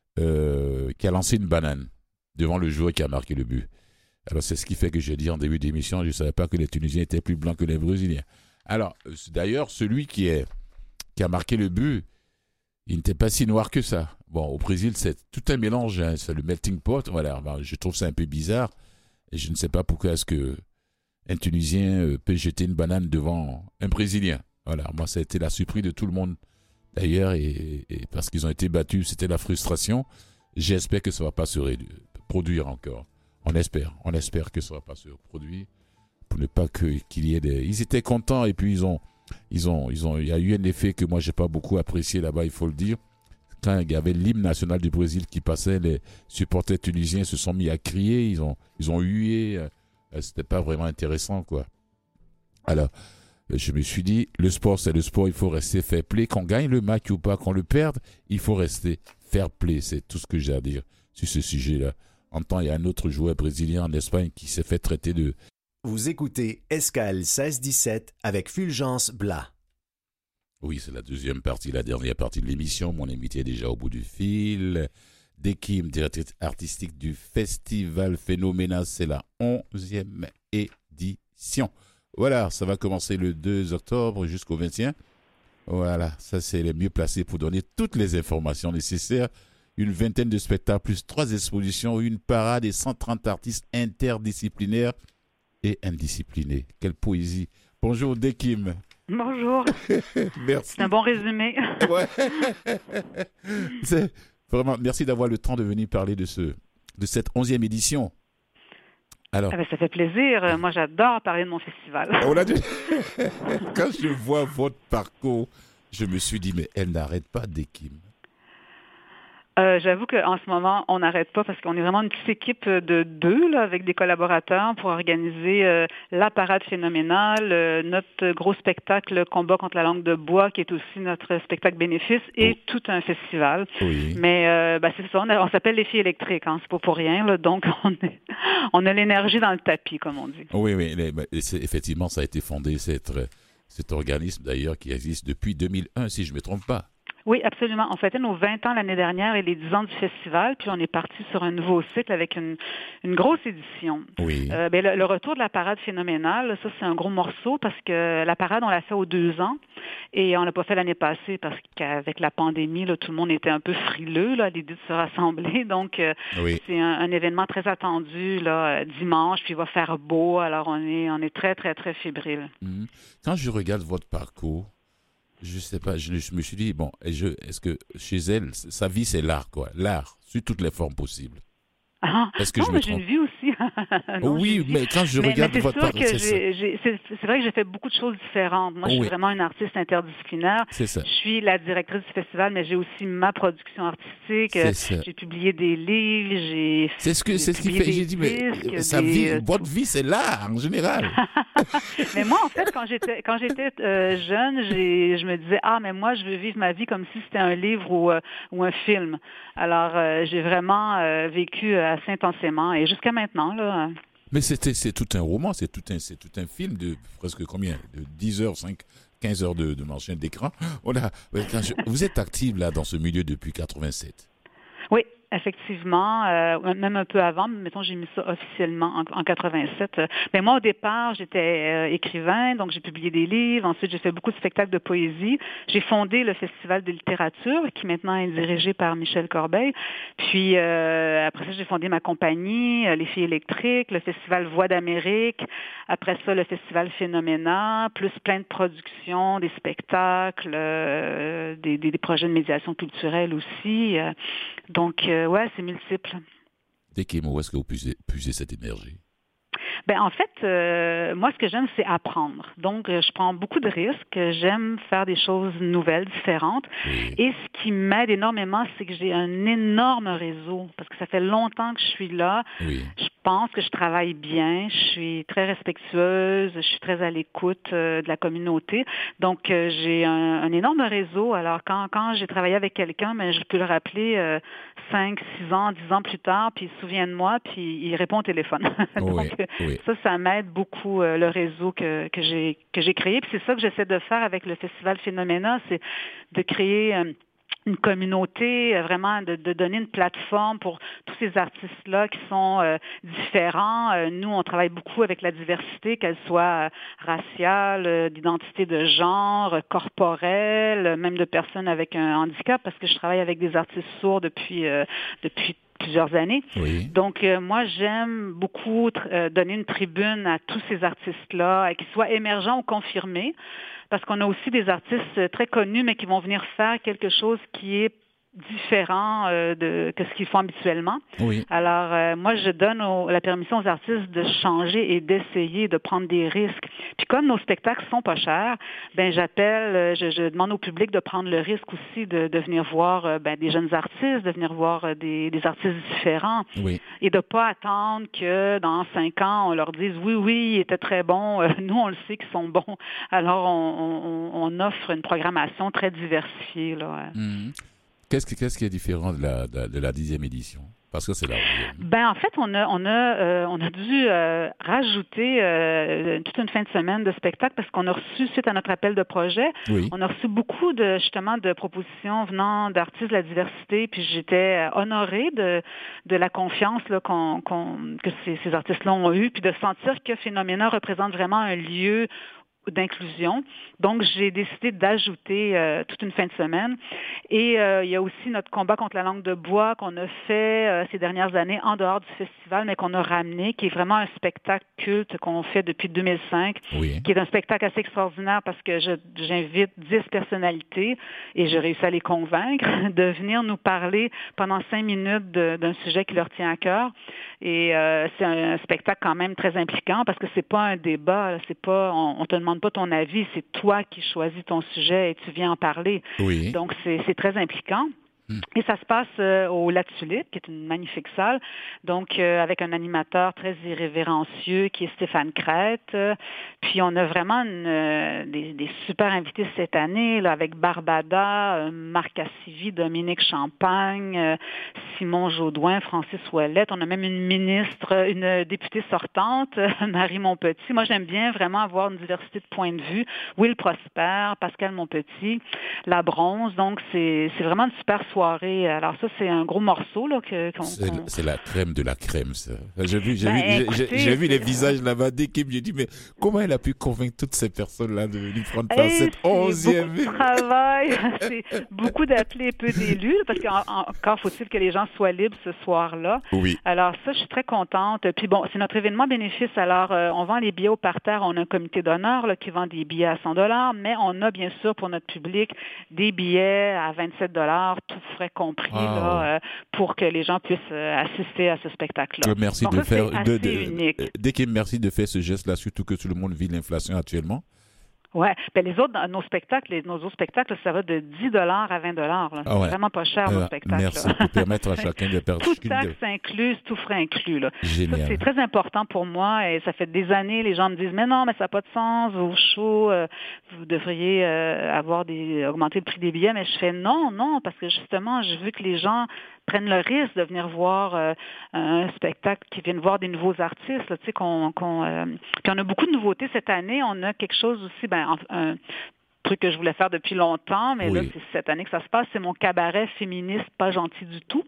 euh, qui a lancé une banane devant le joueur qui a marqué le but. Alors, c'est ce qui fait que j'ai dit en début d'émission, je ne savais pas que les Tunisiens étaient plus blancs que les Brésiliens. Alors, d'ailleurs, celui qui, est, qui a marqué le but, il n'était pas si noir que ça. Bon, au Brésil, c'est tout un mélange, hein, c'est le melting pot. Voilà, ben, je trouve ça un peu bizarre. Et je ne sais pas pourquoi est-ce que un Tunisien peut jeter une banane devant un Brésilien. Voilà, moi, ça a été la surprise de tout le monde, d'ailleurs, et, et parce qu'ils ont été battus, c'était la frustration. J'espère que ça ne va pas se produire encore. On espère, on espère que ça ne va pas se produire pour ne pas que, qu'il y ait des... Ils étaient contents et puis ils ont... Ils ont, ils ont, il y a eu un effet que moi, je n'ai pas beaucoup apprécié là-bas, il faut le dire. Quand il y avait l'hymne national du Brésil qui passait, les supporters tunisiens se sont mis à crier, ils ont, ils ont hué. Euh, c'était pas vraiment intéressant, quoi. Alors, je me suis dit, le sport, c'est le sport, il faut rester fair play. Qu'on gagne le match ou pas, qu'on le perde, il faut rester fair play. C'est tout ce que j'ai à dire sur ce sujet-là. En temps, il y a un autre joueur brésilien en Espagne qui s'est fait traiter de... Vous écoutez Escale seize dix-sept avec Fulgence Blas. Oui, c'est la deuxième partie, la dernière partie de l'émission. Mon invité est déjà au bout du fil. Dekim, directrice artistique du Festival Phénoména, c'est la onzième édition. Voilà, ça va commencer le deux octobre jusqu'au vingt et un. Voilà, ça c'est les mieux placés pour donner toutes les informations nécessaires. Une vingtaine de spectacles, plus trois expositions, une parade et cent trente artistes interdisciplinaires et indisciplinés. Quelle poésie. Bonjour Dekim. Bonjour. Merci. C'est un bon résumé. Ouais. C'est vraiment, merci d'avoir le temps de venir parler de, ce, de cette onzième édition. Alors, ah ben, ça fait plaisir. Moi, j'adore parler de mon festival. On a dit... Quand je vois votre parcours, je me suis dit, mais elle n'arrête pas Dekim. Euh, j'avoue qu'en ce moment, on n'arrête pas parce qu'on est vraiment une petite équipe de deux là, avec des collaborateurs pour organiser euh, la parade phénoménale, euh, notre gros spectacle Combat contre la langue de bois, qui est aussi notre spectacle bénéfice, et oh. tout un festival. Oui. Mais euh, ben, c'est ça, on, a, on s'appelle les filles électriques, hein, c'est pas pour rien, là, donc on, est, on a l'énergie dans le tapis, comme on dit. Oui, oui, c'est, effectivement, ça a été fondé, cet, cet organisme d'ailleurs qui existe depuis deux mille un, si je ne me trompe pas. Oui, absolument. On fêtait nos vingt ans l'année dernière et les dix ans du festival, puis on est parti sur un nouveau cycle avec une, une grosse édition. Oui. Euh, ben, le, le retour de la parade phénoménnale, ça c'est un gros morceau parce que la parade, on l'a fait aux deux ans et on l'a pas fait l'année passée parce qu'avec la pandémie, là, tout le monde était un peu frileux là, à l'idée de se rassembler. Donc, euh, oui. c'est un, un événement très attendu là, dimanche, puis il va faire beau, alors on est, on est très, très, très fébrile. Mmh. Quand je regarde votre parcours, je sais pas, je, je me suis dit, bon, je, est-ce que chez elle, sa vie, c'est l'art, quoi. L'art, sous toutes les formes possibles. Ah, est-ce que non, je me mais trompe? J'ai une vie aussi. non, oui, une mais vie. quand je mais, regarde mais votre parcours, c'est, j'ai, j'ai, c'est, c'est vrai que j'ai fait beaucoup de choses différentes. Moi, oh, je suis oui. vraiment une artiste interdisciplinaire. C'est ça. Je suis la directrice du festival, mais j'ai aussi ma production artistique. C'est ça. J'ai publié des livres, j'ai C'est ce que c'est ce qui fait. J'ai dit, mais sa des, vie, euh, votre vie, c'est l'art en général. mais moi, en fait, quand j'étais quand j'étais euh, jeune, j'ai, je me disais, ah, mais moi, je veux vivre ma vie comme si c'était un livre ou euh, ou un film. Alors, euh, j'ai vraiment euh, vécu assez intensément. Et jusqu'à maintenant, là. Mais c'était, c'est tout un roman, c'est tout un, c'est tout un film de presque combien? De dix heures, cinq, quinze heures de, de marché d'écran. On a, quand je, vous êtes active là dans ce milieu depuis quatre-vingt-sept. Oui. Effectivement, euh, même un peu avant, mais mettons, j'ai mis ça officiellement en, en quatre-vingt-sept. Mais moi, au départ, j'étais euh, écrivain, donc j'ai publié des livres. Ensuite, j'ai fait beaucoup de spectacles de poésie. J'ai fondé le Festival de littérature, qui maintenant est dirigé par Michel Corbeil. Puis, euh, après ça, j'ai fondé ma compagnie, euh, Les Filles électriques, le Festival Voix d'Amérique. Après ça, le Festival Phénoména, plus plein de productions, des spectacles, euh, des, des, des projets de médiation culturelle aussi. Euh, donc, euh, ouais, c'est multiple. Dès où est-ce que vous puisez, puisez cette énergie? Ben en fait, euh, moi, ce que j'aime, c'est apprendre. Donc, euh, je prends beaucoup de risques. J'aime faire des choses nouvelles, différentes. Oui. Et ce qui m'aide énormément, c'est que j'ai un énorme réseau. Parce que ça fait longtemps que je suis là. Oui. Je pense que je travaille bien. Je suis très respectueuse. Je suis très à l'écoute euh, de la communauté. Donc, euh, j'ai un, un énorme réseau. Alors, quand, quand j'ai travaillé avec quelqu'un, ben, je peux le rappeler euh, cinq, six ans, dix ans plus tard, puis il se souvient de moi, puis il répond au téléphone. Donc, oui. Oui. Ça, ça m'aide beaucoup, euh, le réseau que, que j'ai que j'ai créé. Puis c'est ça que j'essaie de faire avec le Festival Phénoména, c'est de créer euh, une communauté, euh, vraiment de, de donner une plateforme pour tous ces artistes-là qui sont euh, différents. Euh, nous, on travaille beaucoup avec la diversité, qu'elle soit euh, raciale, euh, d'identité de genre, euh, corporelle, même de personnes avec un handicap, parce que je travaille avec des artistes sourds depuis euh, depuis plusieurs années. Oui. Donc, euh, moi, j'aime beaucoup euh, donner une tribune à tous ces artistes-là, qu'ils soient émergents ou confirmés, parce qu'on a aussi des artistes très connus, mais qui vont venir faire quelque chose qui est différent euh, de que ce qu'ils font habituellement. Oui. Alors, euh, moi, je donne au, la permission aux artistes de changer et d'essayer, de prendre des risques. Puis comme nos spectacles sont pas chers, ben j'appelle, je, je demande au public de prendre le risque aussi de, de venir voir euh, ben, des jeunes artistes, de venir voir euh, des, des artistes différents. Oui. Et de pas attendre que dans cinq ans, on leur dise oui, oui, ils étaient très bons. Euh, nous, on le sait qu'ils sont bons. Alors, on, on, on offre une programmation très diversifiée, là. Mmh. Qu'est-ce qui, qu'est-ce qui est différent de la, de, de la dixième édition? Parce que c'est la dixième. Ben en fait, on a on a euh, on a dû euh, rajouter euh, toute une fin de semaine de spectacle parce qu'on a reçu, suite à notre appel de projet, oui. on a reçu beaucoup de justement de propositions venant d'artistes de la diversité. Puis j'étais honorée de de la confiance là qu'on, qu'on que ces, ces artistes-là ont eu, puis de sentir que Phénoména représente vraiment un lieu d'inclusion. Donc, j'ai décidé d'ajouter euh, toute une fin de semaine. Et euh, il y a aussi notre combat contre la langue de bois qu'on a fait euh, ces dernières années en dehors du festival, mais qu'on a ramené, qui est vraiment un spectacle culte qu'on fait depuis deux mille cinq, oui. qui est un spectacle assez extraordinaire parce que je, j'invite dix personnalités et j'ai réussi à les convaincre de venir nous parler pendant cinq minutes de, d'un sujet qui leur tient à cœur. Et euh, c'est un, un spectacle quand même très impliquant parce que c'est pas un débat, c'est pas, on, on te demande pas ton avis, c'est toi qui choisis ton sujet et tu viens en parler. Oui. Donc, c'est, c'est très impliquant. Et ça se passe euh, au La Tulipe, qui est une magnifique salle, donc euh, avec un animateur très irrévérencieux qui est Stéphane Crête. Euh, puis on a vraiment une, euh, des, des super invités cette année, là, avec Barbada, euh, Marc Cassivi, Dominique Champagne, euh, Simon Jaudoin, Francis Ouellette. On a même une ministre, une députée sortante, euh, Marie Montpetit. Moi, j'aime bien vraiment avoir une diversité de points de vue. Will Prosper, Pascal Montpetit, La Bronze. Donc, c'est, c'est vraiment une super soirée. Alors ça, c'est un gros morceau. Là, que, qu'on, c'est, qu'on... c'est la crème de la crème, ça. J'ai vu, j'ai ben, vu, écoutez, j'ai, j'ai vu les visages là-bas d'équipe. J'ai dit, mais comment elle a pu convaincre toutes ces personnes-là de lui prendre part à cette onzième? C'est beaucoup de travail. C'est beaucoup d'appeler peu d'élus, parce qu'encore faut-il que les gens soient libres ce soir-là. Oui. Alors ça, je suis très contente. Puis bon, c'est notre événement bénéfice. Alors, euh, on vend les billets au parterre. On a un comité d'honneur là, qui vend des billets à cent dollars, mais on a bien sûr pour notre public des billets à vingt-sept dollars, tout frais compris, ah, là, euh, pour que les gens puissent euh, assister à ce spectacle-là. Merci Donc, de ça, faire. c'est De, assez de, unique. Dès qu'il merci de faire ce geste-là, surtout que tout le monde vit l'inflation actuellement. Ouais, ben les autres, nos spectacles, les, nos autres spectacles, ça va de dix dollars à vingt dollars. Là. Ah ouais. C'est vraiment pas cher, Euh, nos spectacles. Merci là. pour permettre à chacun de perdre. Tout taxe incluse, tout frais inclus. Là. Génial. Ça, c'est très important pour moi et ça fait des années, les gens me disent, mais non, mais ça n'a pas de sens, vos shows, euh, vous devriez euh, avoir des, augmenter le prix des billets, mais je fais non, non, parce que justement, j'ai vu que les gens prennent le risque de venir voir euh, un spectacle, qui viennent voir des nouveaux artistes. Là, tu sais, qu'on, qu'on, euh... Puis on a beaucoup de nouveautés cette année. On a quelque chose aussi, ben, un truc que je voulais faire depuis longtemps, mais oui. Là, c'est cette année que ça se passe. C'est mon cabaret féministe pas gentil du tout,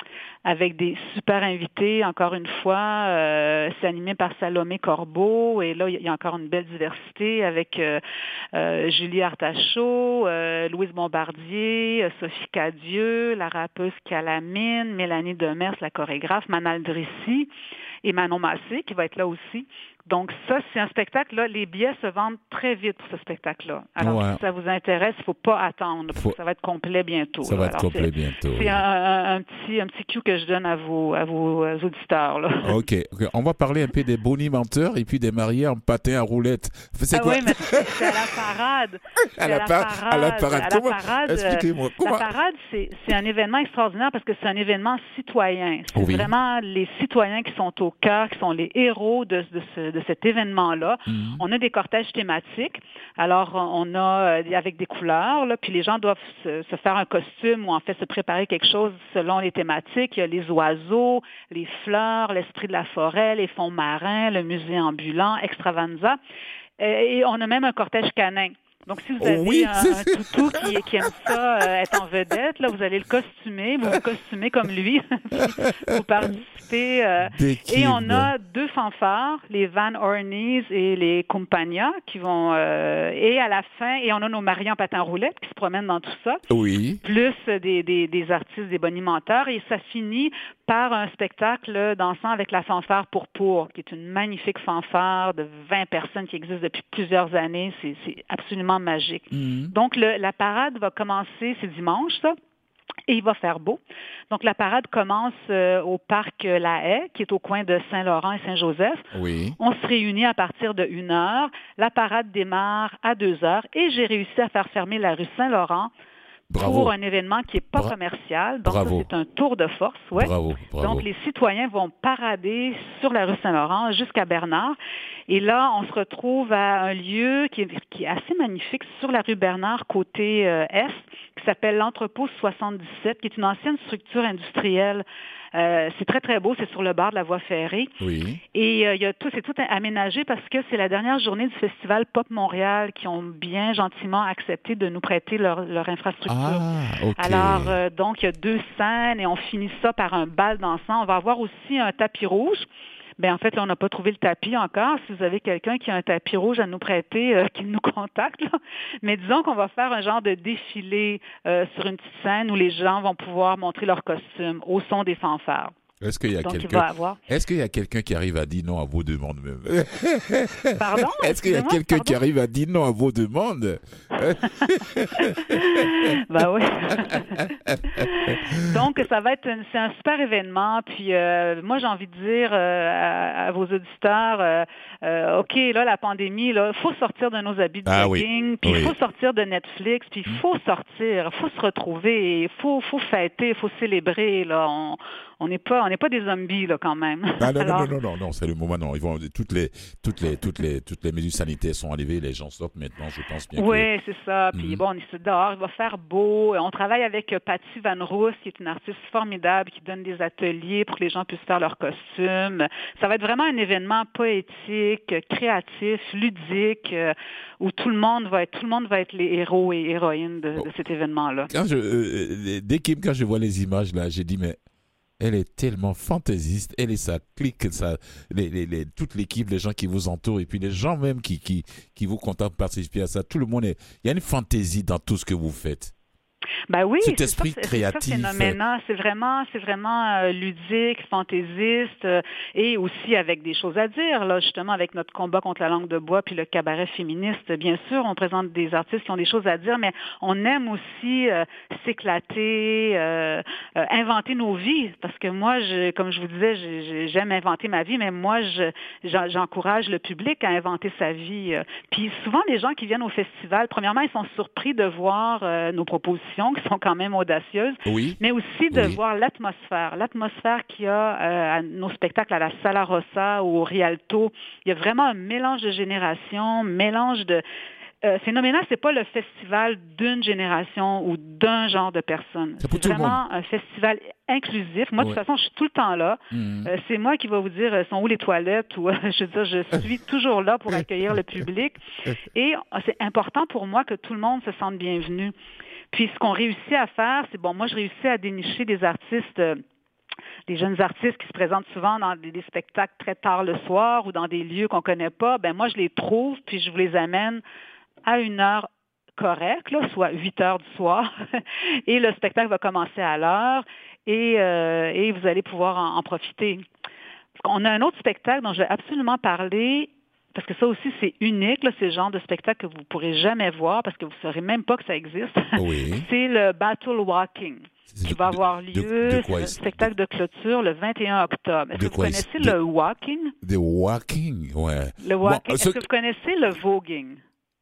avec des super invités, encore une fois. Euh, c'est animé par Salomé Corbeau. Et là, il y a encore une belle diversité avec euh, euh, Julie Artachot, euh, Louise Bombardier, euh, Sophie Cadieux, la rappeuse Calamine, Mélanie Demers, la chorégraphe, Manal Drissi et Manon Massé, qui va être là aussi. Donc ça, c'est un spectacle, là, les billets se vendent très vite pour ce spectacle-là. Alors, ouais. Si ça vous intéresse, il ne faut pas attendre, parce faut... que ça va être complet bientôt. Ça là. va être Alors, complet c'est, bientôt. C'est oui. un, un, un, petit, un petit cue que je donne à vos, à vos auditeurs. Là. OK. okay. On va parler un peu des bonimenteurs et puis des mariés en patin à roulettes. C'est ah quoi? Oui, mais c'est à la parade. C'est à, la à, la par- parade. à la parade. À Comment? La parade, Expliquez-moi. Comment? La parade, c'est, c'est un événement extraordinaire parce que c'est un événement citoyen. C'est oui. vraiment les citoyens qui sont au cœur, qui sont les héros de, de, ce, de cet événement-là. Mm-hmm. On a des cortèges thématiques. Alors, on a euh, avec des couleurs, là, puis les gens doivent se, se faire un costume ou en fait se préparer quelque chose selon les thématiques. Il y a les oiseaux, les fleurs, l'esprit de la forêt, les fonds marins, le musée ambulant, Extravaganza. Et on a même un cortège canin. Donc, si vous avez oui, un, un toutou qui, qui aime ça, euh, être en vedette, là, vous allez le costumer, vous vous costumez comme lui, vous participez. Euh, et on a deux fanfares, les Van Orneys et les Compagnia, qui vont... Euh, et à la fin, et on a nos mariés en patin roulette qui se promènent dans tout ça. Oui. Plus des, des, des artistes, des bonimenteurs. Et ça finit par un spectacle dansant avec la fanfare Pourpour, qui est une magnifique fanfare de vingt personnes qui existe depuis plusieurs années. C'est, c'est absolument magique. Mm-hmm. Donc, le, la parade va commencer, c'est dimanche, ça, et il va faire beau. Donc, la parade commence euh, au parc La Haye, qui est au coin de Saint-Laurent et Saint-Joseph. Oui. On se réunit à partir de une heure. La parade démarre à deux heures et j'ai réussi à faire fermer la rue Saint-Laurent Bravo. Pour un événement qui n'est pas Bra- commercial. Donc, ça, c'est un tour de force. Ouais. Bravo. Bravo. Donc, les citoyens vont parader sur la rue Saint-Laurent jusqu'à Bernard. Et là, on se retrouve à un lieu qui est, qui est assez magnifique sur la rue Bernard, côté euh, est, qui s'appelle l'Entrepôt soixante-dix-sept, qui est une ancienne structure industrielle. Euh, c'est très, très beau. C'est sur le bord de la voie ferrée. Oui. Et euh, il y a tout, c'est tout aménagé parce que c'est la dernière journée du Festival Pop Montréal qui ont bien gentiment accepté de nous prêter leur, leur infrastructure. Ah, OK. Alors, euh, donc, il y a deux scènes et on finit ça par un bal dansant. On va avoir aussi un tapis rouge. Bien, en fait, là, on n'a pas trouvé le tapis encore. Si vous avez quelqu'un qui a un tapis rouge à nous prêter, euh, qu'il nous contacte. Là. Mais disons qu'on va faire un genre de défilé euh, sur une petite scène où les gens vont pouvoir montrer leurs costumes au son des fanfares. Est-ce qu'il y a Donc, quelqu'un avoir... Est-ce qu'il y a quelqu'un qui arrive à dire non à vos demandes même? Pardon? Est-ce qu'il y a quelqu'un pardon? qui arrive à dire non à vos demandes? Ben oui. Donc, ça va être une, c'est un super événement. Puis, euh, moi, j'ai envie de dire euh, à, à vos auditeurs, euh, euh, OK, là, la pandémie, là, il faut sortir de nos habits de ah, jogging, oui. puis il oui. faut sortir de Netflix, puis il faut sortir, il faut se retrouver, il faut, faut fêter, il faut célébrer. Là. On, on n'est pas, on n'est pas des zombies là quand même. Ah, non, Alors... non, non, non, non, non, c'est le moment. Non, ils vont toutes les, toutes les, toutes les, toutes les mesures sanitaires sont enlevées. Les gens sortent maintenant. Je pense bien. Oui, que... c'est ça. Puis mm-hmm. bon, on est dehors, il va faire beau. On travaille avec Patty Van Roos, qui est une artiste formidable, qui donne des ateliers pour que les gens puissent faire leurs costumes. Ça va être vraiment un événement poétique, créatif, ludique, euh, où tout le monde va être, tout le monde va être les héros et héroïnes de, oh. de cet événement-là. Quand je, euh, dès que quand je vois les images là, j'ai dit mais. Elle est tellement fantaisiste, elle et sa clique, sa, les, les, les, toute l'équipe, les gens qui vous entourent, et puis les gens même qui, qui, qui vous contentent de participer à ça. Tout le monde est... Il y a une fantaisie dans tout ce que vous faites. Ben oui, cet c'est esprit ça, créatif. C'est ça, phénoménal. C'est vraiment, c'est vraiment euh, ludique, fantaisiste, euh, et aussi avec des choses à dire. Là, justement, avec notre combat contre la langue de bois puis le cabaret féministe, bien sûr, on présente des artistes qui ont des choses à dire, mais on aime aussi euh, s'éclater, euh, euh, inventer nos vies. Parce que moi, je, comme je vous disais, je, j'aime inventer ma vie, mais moi, je, j'encourage le public à inventer sa vie. Puis souvent, les gens qui viennent au festival, premièrement, ils sont surpris de voir euh, nos propositions, qui sont quand même audacieuses, Oui. mais aussi de Oui. voir l'atmosphère. L'atmosphère qu'il y a euh, à nos spectacles à la Sala Rossa ou au Rialto. Il y a vraiment un mélange de générations, mélange de... Euh, Phénoménal, c'est pas le festival d'une génération ou d'un genre de personnes. C'est pour C'est tout le vraiment monde. un festival inclusif. Moi, de Ouais. toute façon, je suis tout le temps là. Mhm. Euh, c'est moi qui va vous dire euh, sont où les toilettes ou euh, je veux dire, je suis toujours là pour accueillir le public. Et euh, c'est important pour moi que tout le monde se sente bienvenu. Puis ce qu'on réussit à faire, c'est bon, moi je réussis à dénicher des artistes. Euh, des jeunes artistes qui se présentent souvent dans des, des spectacles très tard le soir ou dans des lieux qu'on connaît pas. Ben moi je les trouve puis je vous les amène à une heure correcte, là, soit huit heures du soir, et le spectacle va commencer à l'heure, et, euh, et vous allez pouvoir en, en profiter. On a un autre spectacle dont je vais absolument parler, parce que ça aussi, c'est unique, là, c'est le genre de spectacle que vous ne pourrez jamais voir, parce que vous ne saurez même pas que ça existe. Oui. C'est le Battle Walking, C'est qui de- va avoir de- lieu, de quoi c'est un il- spectacle de clôture le vingt et un octobre. Est-ce De que vous quoi il- connaissez de- le walking? The Walking, ouais. Le walking. Bon, Est-ce ce- que vous connaissez le voguing?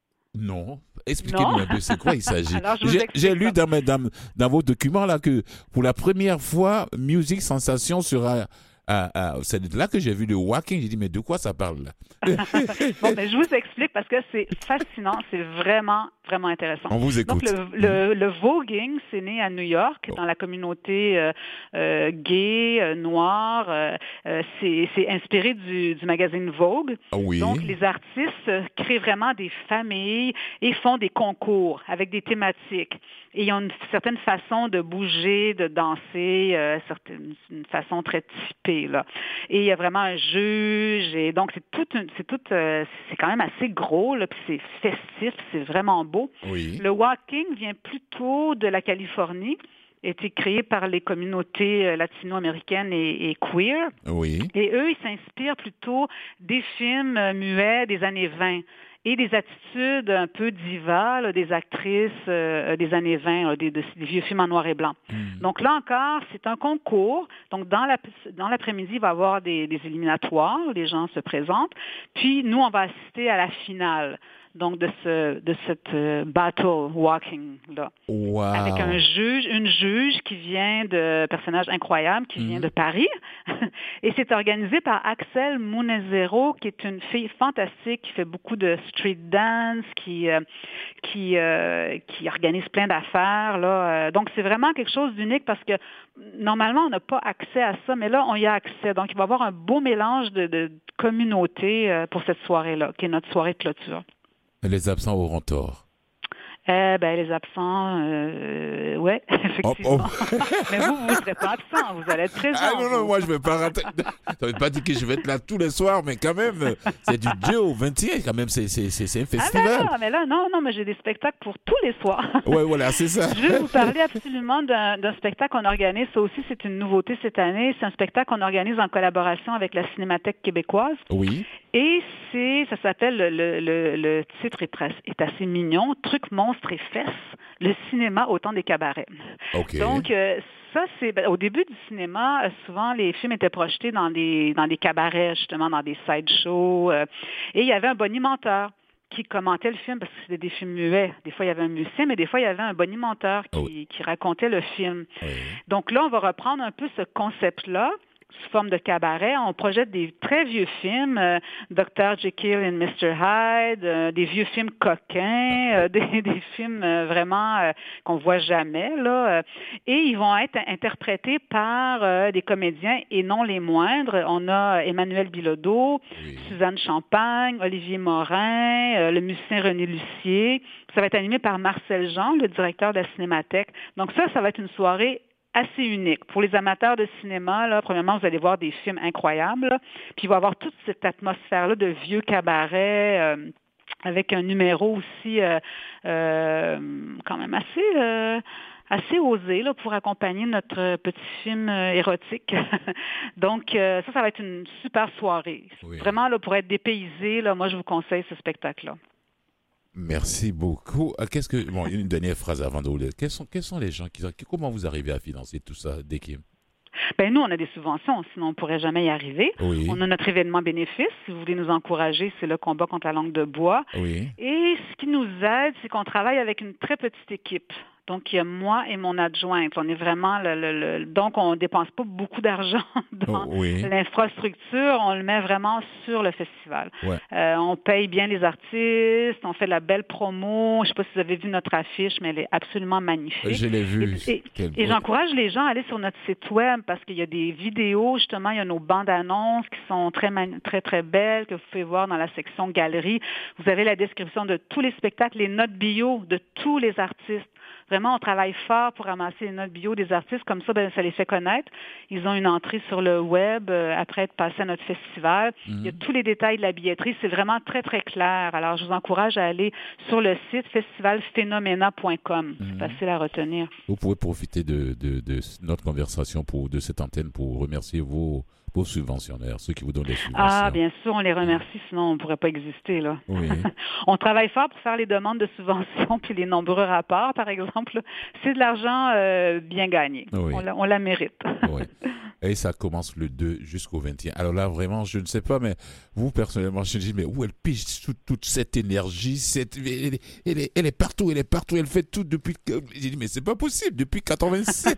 Non. Expliquez-nous Non? un peu, c'est quoi il s'agit. Alors, je vous J'ai explique j'ai lu ça. dans, mes- dans, dans vos documents là que pour la première fois, Musique Sensation sera... à- à- c'est de là que j'ai vu le walking. J'ai dit, mais de quoi ça parle là? Bon, ben, je vous explique parce que c'est fascinant, c'est vraiment, vraiment intéressant. On vous écoute. Donc, le, le, le voguing, c'est né à New York, dans la communauté euh, euh, gay, euh, noire. Euh, euh, c'est, c'est inspiré du, du magazine Vogue. Ah oui. Donc, les artistes euh, créent vraiment des familles et font des concours avec des thématiques. Et ils ont une certaine façon de bouger, de danser, euh, certaine, une façon très typée, là. Et il y a vraiment un juge, et donc c'est toute une, c'est toute, euh, c'est quand même assez gros, là, puis c'est festif, c'est vraiment beau. Oui. Le walking vient plutôt de la Californie, a été créé par les communautés euh, latino-américaines et, et queer. Oui. Et eux, ils s'inspirent plutôt des films euh, muets des années vingt et des attitudes un peu divas là, des actrices euh, des années vingt, là, des, des, des vieux films en noir et blanc. Mm. Donc là encore, c'est un concours. Donc dans, la, dans l'après-midi, il va y avoir des, des éliminatoires, les gens se présentent. Puis nous, on va assister à la finale. Donc, de ce de cette euh, battle walking là, Wow. avec un juge, une juge qui vient de personnage incroyable, qui vient Mm. de Paris, et c'est organisé par Axel Munezero, qui est une fille fantastique, qui fait beaucoup de street dance, qui euh, qui euh, qui organise plein d'affaires là. Donc, c'est vraiment quelque chose d'unique parce que normalement, on n'a pas accès à ça, mais là, on y a accès. Donc, il va y avoir un beau mélange de, de communautés euh, pour cette soirée-là, qui est notre soirée de clôture. Les absents auront tort. Eh ben les absents, euh, ouais, effectivement. Oh, oh. Mais vous, vous ne serez pas absent, vous allez être présent. Ah non, non, vous. moi je vais pas rater. Ça veut pas dire que je vais être là tous les soirs, mais quand même, c'est du deux au vingt et un, quand même, c'est, c'est, c'est, c'est un Ah festival. ben là, mais là, non, non, mais j'ai des spectacles pour tous les soirs. Ouais, voilà, c'est ça. Je vais vous parler absolument d'un, d'un spectacle qu'on organise. Ça aussi, c'est une nouveauté cette année. C'est un spectacle qu'on organise en collaboration avec la Cinémathèque québécoise. Oui. Et c'est, ça s'appelle, le, le, le titre est, très, est assez mignon, Trucs, monstres et fesses, le cinéma au temps des cabarets. OK. Donc, euh, ça, c'est ben, au début du cinéma, euh, souvent les films étaient projetés dans des, dans des cabarets, justement, dans des sideshows. Euh, et il y avait un bonimenteur qui commentait le film, parce que c'était des films muets. Des fois, il y avait un musicien, mais des fois, il y avait un bonimenteur qui, Oui. qui racontait le film. Oui. Donc là, on va reprendre un peu ce concept-là sous forme de cabaret. On projette des très vieux films, euh, docteur Jekyll and mister Hyde, euh, des vieux films coquins, euh, des, des films euh, vraiment euh, qu'on voit jamais, là. Euh, et ils vont être interprétés par euh, des comédiens et non les moindres. On a Emmanuel Bilodeau, Oui. Suzanne Champagne, Olivier Morin, euh, le musicien René Lucier. Ça va être animé par Marcel Jean, le directeur de la Cinémathèque. Donc ça, ça va être une soirée assez unique. Pour les amateurs de cinéma, là, premièrement, vous allez voir des films incroyables, là. Puis il va y avoir toute cette atmosphère-là de vieux cabaret, euh, avec un numéro aussi euh, euh, quand même assez... Euh, assez osé là, pour accompagner notre petit film euh, érotique. Donc, euh, ça, ça va être une super soirée. Oui. Vraiment, là, pour être dépaysé, là, moi, je vous conseille ce spectacle-là. Merci beaucoup. Qu'est-ce que bon, une dernière phrase avant de vous dire. Quels sont, quels sont les gens qui, comment vous arrivez à financer tout ça, Dekim? Ben nous, on a des subventions, sinon on ne pourrait jamais y arriver. Oui. On a notre événement bénéfice. Si vous voulez nous encourager, c'est le combat contre la langue de bois. Oui. Et ce qui nous aide, c'est qu'on travaille avec une très petite équipe. Donc, il y a moi et mon adjointe. On est vraiment le, le, le donc on ne dépense pas beaucoup d'argent dans oh, oui. l'infrastructure. On le met vraiment sur le festival. Ouais. Euh, on paye bien les artistes. On fait de la belle promo. Je ne sais pas si vous avez vu notre affiche, mais elle est absolument magnifique. Je l'ai vue. Et, et, Quel... et j'encourage les gens à aller sur notre site web parce qu'il y a des vidéos. Justement, il y a nos bandes annonces qui sont très, très, très belles que vous pouvez voir dans la section galerie. Vous avez la description de tous les spectacles, les notes bio de tous les artistes. Vraiment, on travaille fort pour ramasser les notes bio des artistes. Comme ça, ben, ça les fait connaître. Ils ont une entrée sur le web euh, après être passés à notre festival. Mm-hmm. Il y a tous les détails de la billetterie. C'est vraiment très, très clair. Alors, je vous encourage à aller sur le site festival phénoména point com. Mm-hmm. C'est facile à retenir. Vous pouvez profiter de, de, de notre conversation, pour, de cette antenne, pour remercier vos... vos subventionnaires, ceux qui vous donnent les subventions. Ah, bien sûr, on les remercie, sinon on ne pourrait pas exister, là. Oui. On travaille fort pour faire les demandes de subventions, puis les nombreux rapports, par exemple. C'est de l'argent euh, bien gagné. Oui. On, la, on la mérite. Oui. Et ça commence le deux jusqu'au vingt et un. Alors là, vraiment, je ne sais pas, mais vous, personnellement, je me dis, mais où elle pige toute, toute cette énergie, cette, elle, elle, est, elle est partout, elle est partout, elle fait tout depuis... J'ai dit, mais c'est pas possible, depuis quatre-vingt-sept.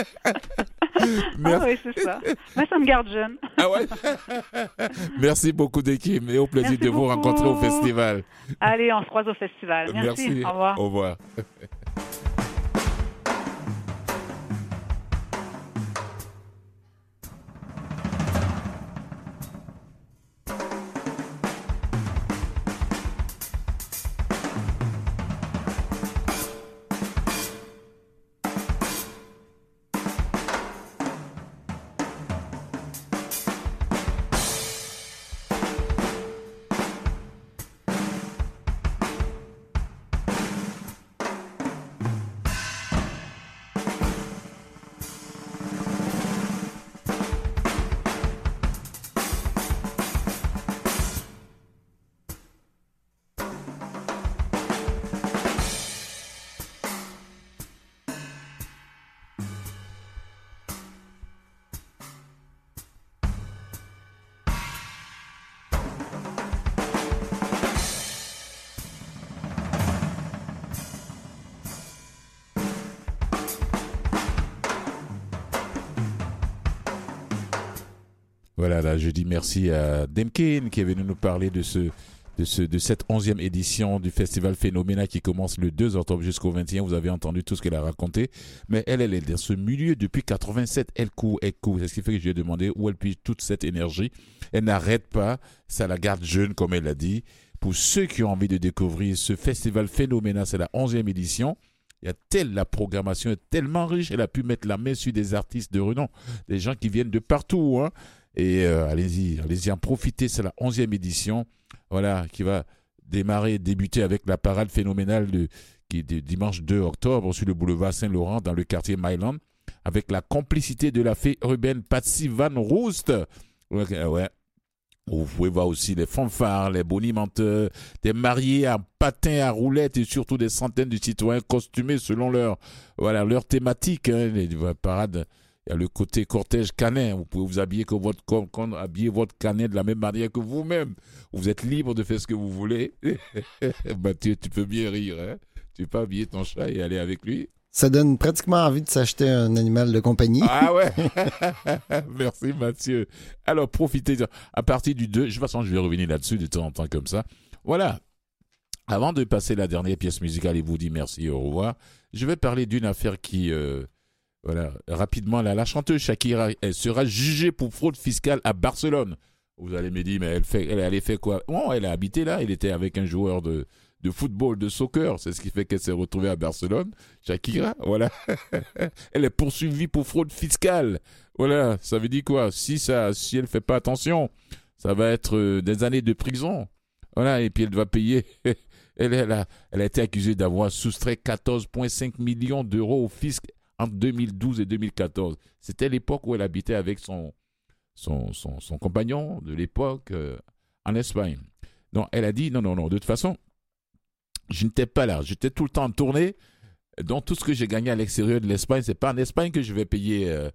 Ah oui, c'est ça. Moi, ça me garde jeune. Ah ouais? Merci beaucoup, Dekim, et au plaisir Merci de beaucoup. Vous rencontrer au festival. Allez, on se croise au festival. Merci. Merci. Au revoir. Au revoir. Voilà, là, je dis merci à Demkin qui est venu nous parler de ce, de ce, de cette onzième édition du Festival Phénoména qui commence le deux octobre jusqu'au vingt et un. Vous avez entendu tout ce qu'elle a raconté. Mais elle, elle est dans ce milieu depuis quatre-vingt-sept. Elle court, elle court. C'est ce qui fait que je lui ai demandé où elle pige toute cette énergie. Elle n'arrête pas. Ça la garde jeune, comme elle l'a dit. Pour ceux qui ont envie de découvrir ce Festival Phénoména, c'est la onzième édition. Il y a telle, la programmation est tellement riche. Elle a pu mettre la main sur des artistes de renom. Des gens qui viennent de partout, hein. Et euh, allez-y, allez-y en profiter, c'est la onzième édition, voilà, qui va démarrer, débuter avec la parade phénoménale de, qui est de dimanche deux octobre sur le boulevard Saint-Laurent dans le quartier Myland, avec la complicité de la fée urbaine Patsy Van Roost. Ouais, ouais. Vous pouvez voir aussi les fanfares, les bonimenteurs, des mariés à patins à roulettes et surtout des centaines de citoyens costumés selon leur, voilà, leur thématique, hein, les parades. Il y a le côté cortège canin. Vous pouvez vous habiller comme votre, comme, comme habiller votre canin de la même manière que vous-même. Vous êtes libre de faire ce que vous voulez. Mathieu, tu peux bien rire. Hein? Tu peux habiller ton chat et aller avec lui. Ça donne pratiquement envie de s'acheter un animal de compagnie. Ah ouais. Merci Mathieu. Alors profitez. À partir du deux, de toute façon je vais revenir là-dessus de temps en temps comme ça. Voilà. Avant de passer la dernière pièce musicale et vous dire merci et au revoir, je vais parler d'une affaire qui... Euh, Voilà, rapidement, là, la chanteuse Shakira, elle sera jugée pour fraude fiscale à Barcelone. Vous allez me dire, mais elle, fait, elle allait faire quoi? Bon, elle a habité là, elle était avec un joueur de, de football, de soccer. C'est ce qui fait qu'elle s'est retrouvée à Barcelone. Shakira, voilà. Elle est poursuivie pour fraude fiscale. Voilà, ça veut dire quoi? Si, ça, si elle ne fait pas attention, ça va être euh, des années de prison. Voilà, et puis elle va payer Elle, elle, a, elle a été accusée d'avoir soustrait quatorze virgule cinq millions d'euros au fisc entre deux mille douze et deux mille quatorze. C'était l'époque où elle habitait avec son, son, son, son compagnon de l'époque euh, en Espagne. Donc, elle a dit, non, non, non, de toute façon, je n'étais pas là. J'étais tout le temps en tournée. Donc, tout ce que j'ai gagné à l'extérieur de l'Espagne, ce n'est pas en Espagne que je vais payer euh,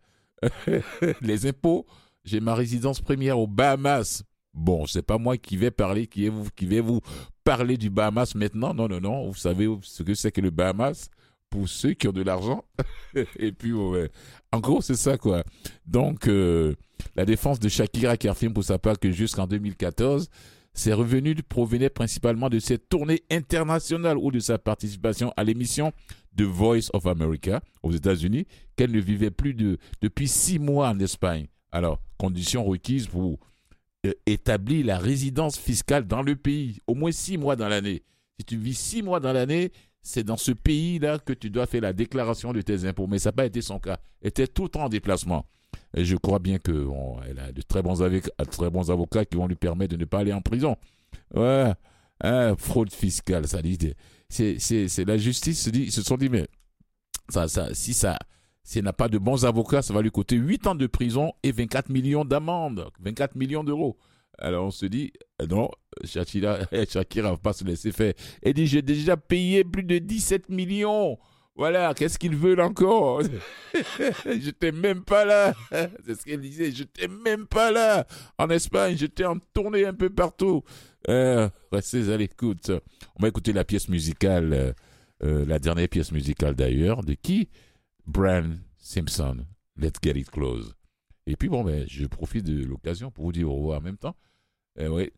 les impôts. J'ai ma résidence première aux Bahamas. Bon, c'est pas moi qui vais parler, qui, est vous, qui vais vous parler du Bahamas maintenant. Non, non, non. Vous savez ce que c'est que le Bahamas pour ceux qui ont de l'argent. Et puis, ouais. En gros, c'est ça, quoi. Donc, euh, la défense de Shakira qui affirme pour sa part que jusqu'en deux mille quatorze, ses revenus provenaient principalement de ses tournées internationales ou de sa participation à l'émission The Voice of America aux États-Unis, qu'elle ne vivait plus de, depuis six mois en Espagne. Alors, condition requise pour euh, établir la résidence fiscale dans le pays, au moins six mois dans l'année. Si tu vis six mois dans l'année, c'est dans ce pays-là que tu dois faire la déclaration de tes impôts. Mais ça n'a pas été son cas. Elle était tout le temps en déplacement. Et je crois bien qu'elle bon, a de très bons, avocats, très bons avocats qui vont lui permettre de ne pas aller en prison. Ouais, hein, fraude fiscale, ça dit. C'est, c'est, c'est la justice se dit, ils se sont dit, mais ça, ça, si ça, si elle n'a pas de bons avocats, ça va lui coûter huit ans de prison et vingt-quatre millions d'amende, vingt-quatre millions d'euros. Alors on se dit, non, Shakira, Shakira ne va pas se laisser faire. Elle dit, j'ai déjà payé plus de dix-sept millions. Voilà, qu'est-ce qu'ils veulent encore? J'étais même pas là. C'est ce qu'elle disait, j'étais même pas là. En Espagne, j'étais en tournée un peu partout. Euh, restez à l'écoute. On va écouter la pièce musicale, euh, euh, la dernière pièce musicale d'ailleurs, de qui? Brian Simpson, Let's Get It Close. Et puis bon, ben, je profite de l'occasion pour vous dire au revoir en même temps. Eh ouais.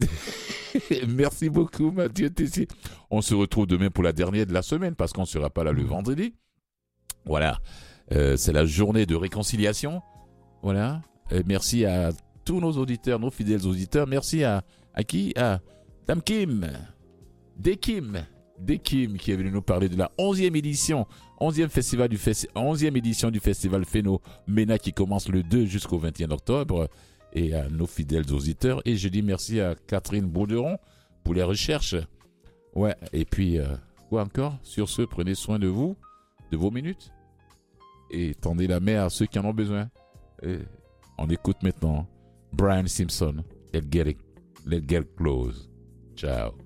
Merci beaucoup, Mathieu Tessier. On se retrouve demain pour la dernière de la semaine parce qu'on ne sera pas là le vendredi. Voilà. Euh, c'est la journée de réconciliation. Voilà. Et merci à tous nos auditeurs, nos fidèles auditeurs. Merci à, à qui? À Dame Kim. Dekim. Dekim qui est venu nous parler de la onzième édition, onzième festival du festi- onzième édition du festival Phénomena qui commence le deux jusqu'au vingt et un octobre. Et à nos fidèles auditeurs. Et je dis merci à Catherine Bauderon pour les recherches. Ouais, et puis, euh, quoi encore? Sur ce, prenez soin de vous, de vos minutes. Et tendez la main à ceux qui en ont besoin. Et on écoute maintenant Brian Simpson. Let's get it, let's get close. Ciao.